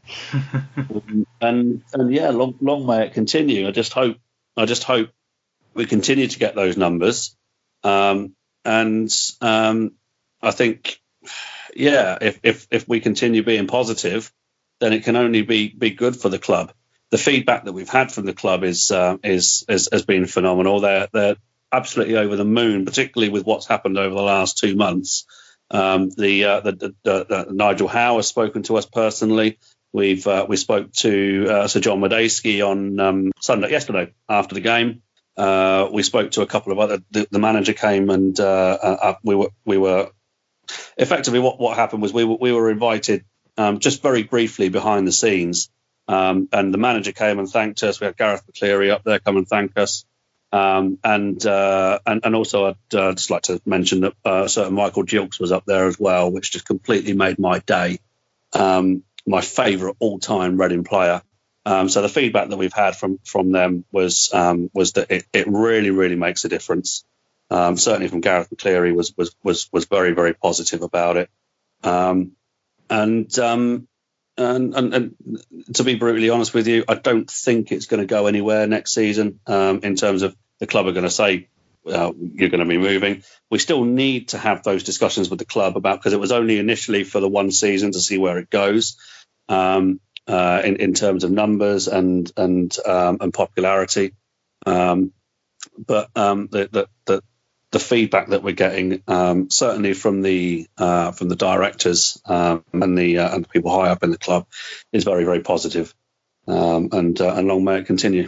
and and yeah, long long may it continue. I just hope I just hope we continue to get those numbers. Um, and um, I think, yeah, if, if if we continue being positive, then it can only be be good for the club. The feedback that we've had from the club is uh, is, is has been phenomenal. They're they're absolutely over the moon, particularly with what's happened over the last two months. Um, the, uh, the, the, the Nigel Howe has spoken to us personally. We've uh, we spoke to uh, Sir John Medeski on um, Sunday yesterday after the game. Uh, we spoke to a couple of other. The, the manager came and uh, uh, we were we were effectively what, what happened was we were we were invited um, just very briefly behind the scenes, um, and the manager came and thanked us. We had Gareth McCleary up there come and thank us. Um, and, uh, and and also I'd uh, just like to mention that uh, certain Michael Gilks was up there as well, which just completely made my day. Um, my favourite all-time Reading player, Um, so the feedback that we've had from from them was um, was that it, it really really makes a difference. Um, certainly from Gareth McCleary was was was was very very positive about it. Um, and, um, and and and to be brutally honest with you, I don't think it's going to go anywhere next season. Um, in terms of the club are going to say uh, you're going to be moving. We still need to have those discussions with the club about, because it was only initially for the one season to see where it goes. Um, Uh, in, in terms of numbers and and um, and popularity, um, but um, the, the the the feedback that we're getting, um, certainly from the uh, from the directors um, and the uh, and the people high up in the club, is very very positive, um, and uh, and long may it continue.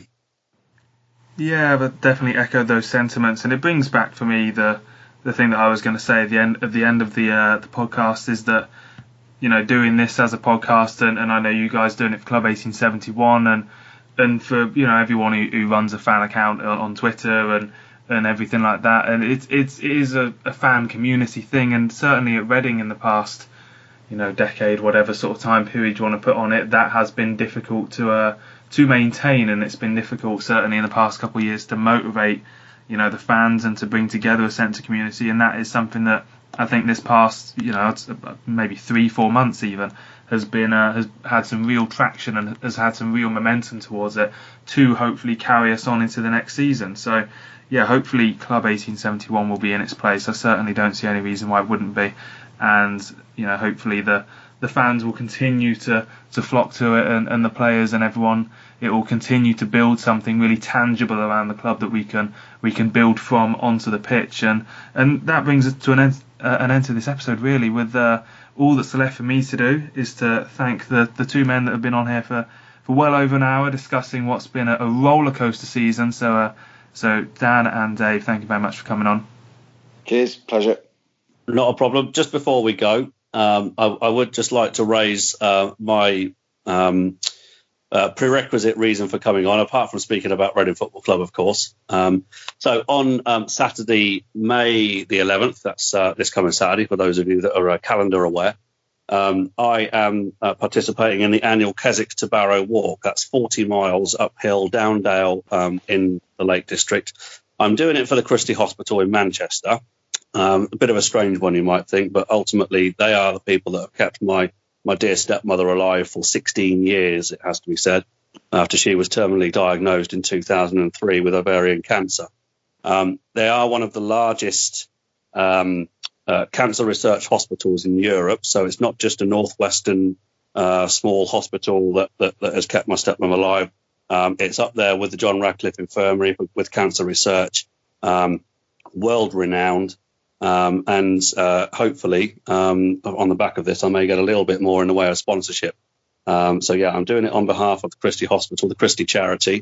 Yeah, but definitely echoed those sentiments, and it brings back for me the the thing that I was going to say at the end at the end of the uh, the podcast is that, you know, doing this as a podcast, and, and I know you guys doing it for Club eighteen seventy-one, and and for, you know, everyone who, who runs a fan account on Twitter and, and everything like that, and it's it's it is a, a fan community thing, and certainly at Reading in the past, you know, decade, whatever sort of time period you want to put on it, that has been difficult to uh to maintain, and it's been difficult certainly in the past couple of years to motivate, you know, the fans and to bring together a sense of community, and that is something that I think this past, you know, maybe three, four months even, has been uh, has had some real traction and has had some real momentum towards it to hopefully carry us on into the next season. So, yeah, hopefully Club eighteen seventy-one will be in its place. I certainly don't see any reason why it wouldn't be, and, you know, hopefully the the fans will continue to, to flock to it, and, and the players and everyone. It will continue to build something really tangible around the club that we can we can build from onto the pitch, and and that brings us to an end uh, an end to this episode really. With uh, all that's left for me to do is to thank the the two men that have been on here for, for well over an hour discussing what's been a, a roller coaster season. So uh, so Dan and Dave, thank you very much for coming on. Cheers, pleasure. Not a problem. Just before we go, um, I, I would just like to raise uh, my um, uh, prerequisite reason for coming on, apart from speaking about Reading Football Club, of course. Um, so on um, Saturday, May the eleventh, that's uh, this coming Saturday, for those of you that are uh, calendar aware, um, I am uh, participating in the annual Keswick to Barrow Walk. That's forty miles uphill, down Dale um, in the Lake District. I'm doing it for the Christie Hospital in Manchester. Um, a bit of a strange one, you might think, but ultimately they are the people that have kept my, my dear stepmother alive for sixteen years, it has to be said, after she was terminally diagnosed in two thousand three with ovarian cancer. Um, they are one of the largest um, uh, cancer research hospitals in Europe, so it's not just a northwestern uh, small hospital that, that, that has kept my stepmom alive. Um, it's up there with the John Radcliffe Infirmary with, with cancer research, um, world-renowned. Um, and uh, hopefully, um, on the back of this, I may get a little bit more in the way of sponsorship. Um, so, yeah, I'm doing it on behalf of the Christie Hospital, the Christie charity,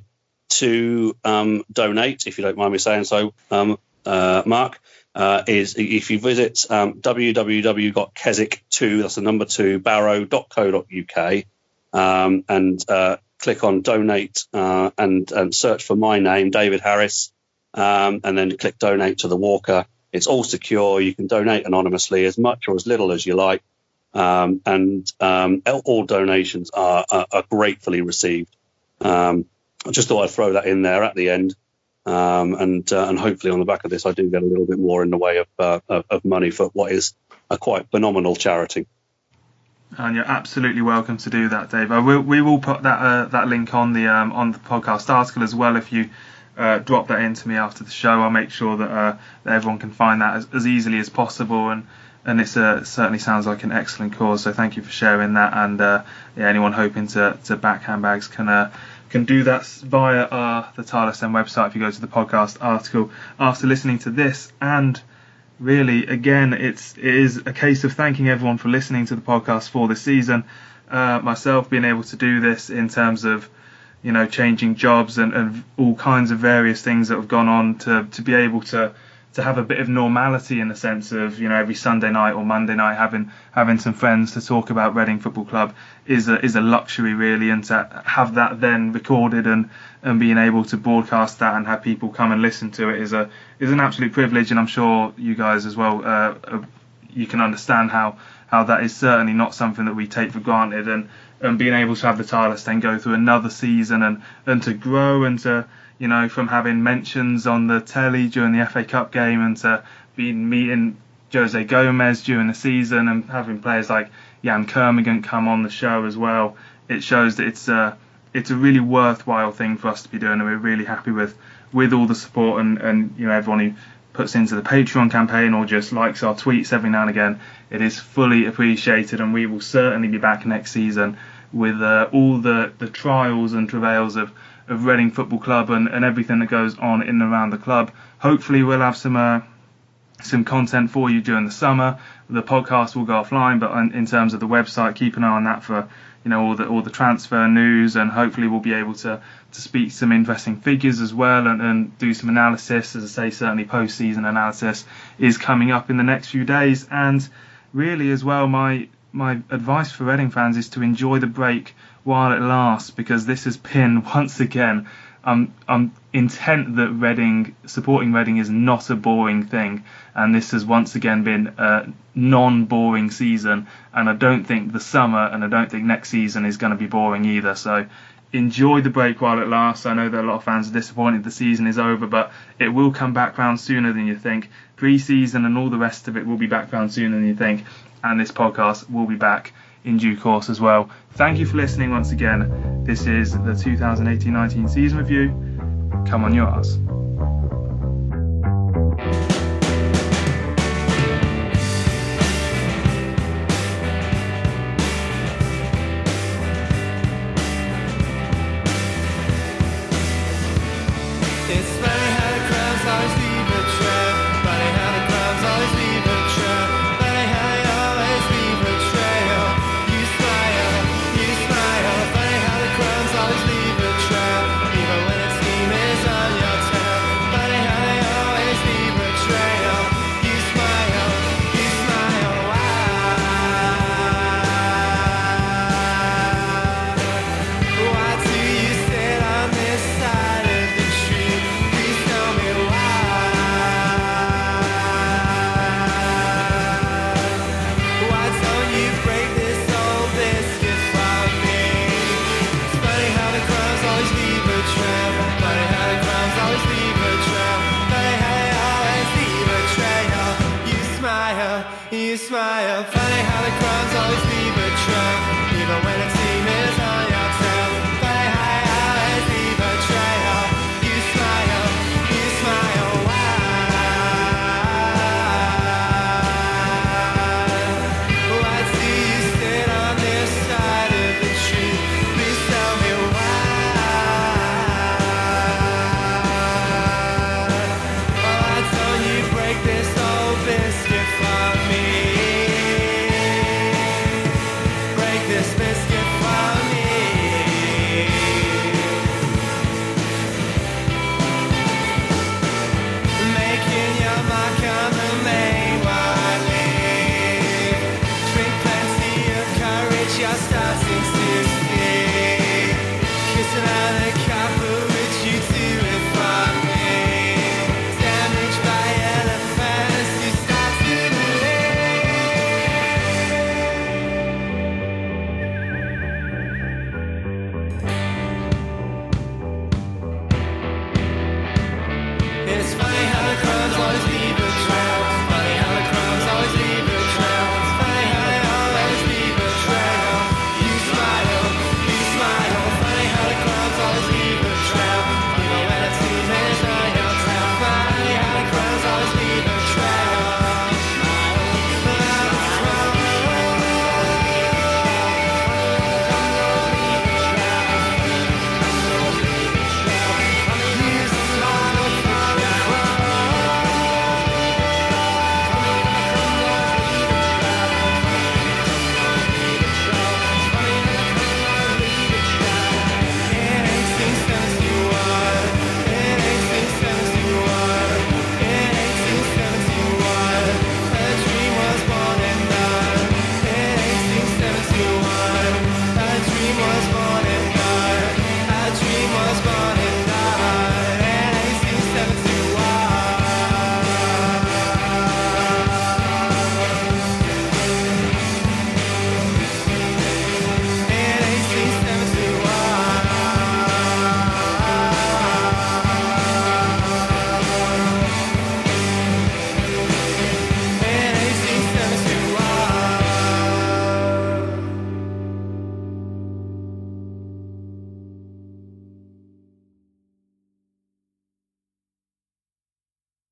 to um, donate, if you don't mind me saying so, um, uh, Mark, uh, is if you visit um, w w w dot keswick two, that's the number two, barrow dot co dot u k, um, and uh, click on donate uh, and, and search for my name, David Harris, um, and then click donate to the walker. It's all secure. You can donate anonymously as much or as little as you like. Um, and um, all donations are, are, are gratefully received. Um, I just thought I'd throw that in there at the end. Um, and uh, and hopefully on the back of this, I do get a little bit more in the way of, uh, of, of money for what is a quite phenomenal charity. And you're absolutely welcome to do that, Dave. I will, we will put that uh, that link on the um, on the podcast article as well. If you Uh, drop that into me after the show, I'll make sure that, uh, that everyone can find that as, as easily as possible, and and it's uh, it certainly sounds like an excellent cause. So thank you for sharing that, and uh, yeah, anyone hoping to, to back handbags can uh, can do that via uh, the Tile S M website if you go to the podcast article after listening to this. And really, again, it's it is a case of thanking everyone for listening to the podcast for this season. Uh, myself being able to do this in terms of, you know, changing jobs and, and all kinds of various things that have gone on, to, to be able to, to have a bit of normality in the sense of, you know, every Sunday night or Monday night having having some friends to talk about Reading Football Club is a, is a luxury really, and to have that then recorded and, and being able to broadcast that and have people come and listen to it is a is an absolute privilege, and I'm sure you guys as well uh, you can understand how how that is certainly not something that we take for granted, and and being able to have the Tylehurst then go through another season and and to grow, and to, you know, from having mentions on the telly during the F A Cup game and to being meeting Jose Gomez during the season and having players like Jan Kermigant come on the show as well, it shows that it's a it's a really worthwhile thing for us to be doing, and we're really happy with with all the support and and you know, everyone who puts into the Patreon campaign or just likes our tweets every now and again. It is fully appreciated, and we will certainly be back next season with uh, all the, the trials and travails of, of Reading Football Club and, and everything that goes on in and around the club. Hopefully we'll have some uh, some content for you during the summer. The podcast will go offline, but in, in terms of the website, keep an eye on that for, you know, all the all the transfer news, and hopefully we'll be able to to speak some interesting figures as well, and, and do some analysis. As I say, certainly post-season analysis is coming up in the next few days. And really as well, my my advice for Reading fans is to enjoy the break while it lasts, because this has been, once again, I'm, I'm intent that Reading, supporting Reading is not a boring thing, and this has once again been a non-boring season, and I don't think the summer and I don't think next season is going to be boring either. So enjoy the break while it lasts. I know that a lot of fans are disappointed the season is over, but it will come back round sooner than you think. Pre-season and all the rest of it will be back round sooner than you think, and this podcast will be back in due course as well. Thank you for listening once again. This is the two thousand eighteen nineteen season review. Come on, yours. You smile, funny how the crumbs always leave a trail, even when it seems it's on your tail. Funny how you always leave a trail. You smile, you smile, why? Why do you sit on this side of the tree? Please tell me why. Why don't you break this old biscuit for me? This biscuit for me. Making your mark on the main one. Drink plenty of courage, you're starting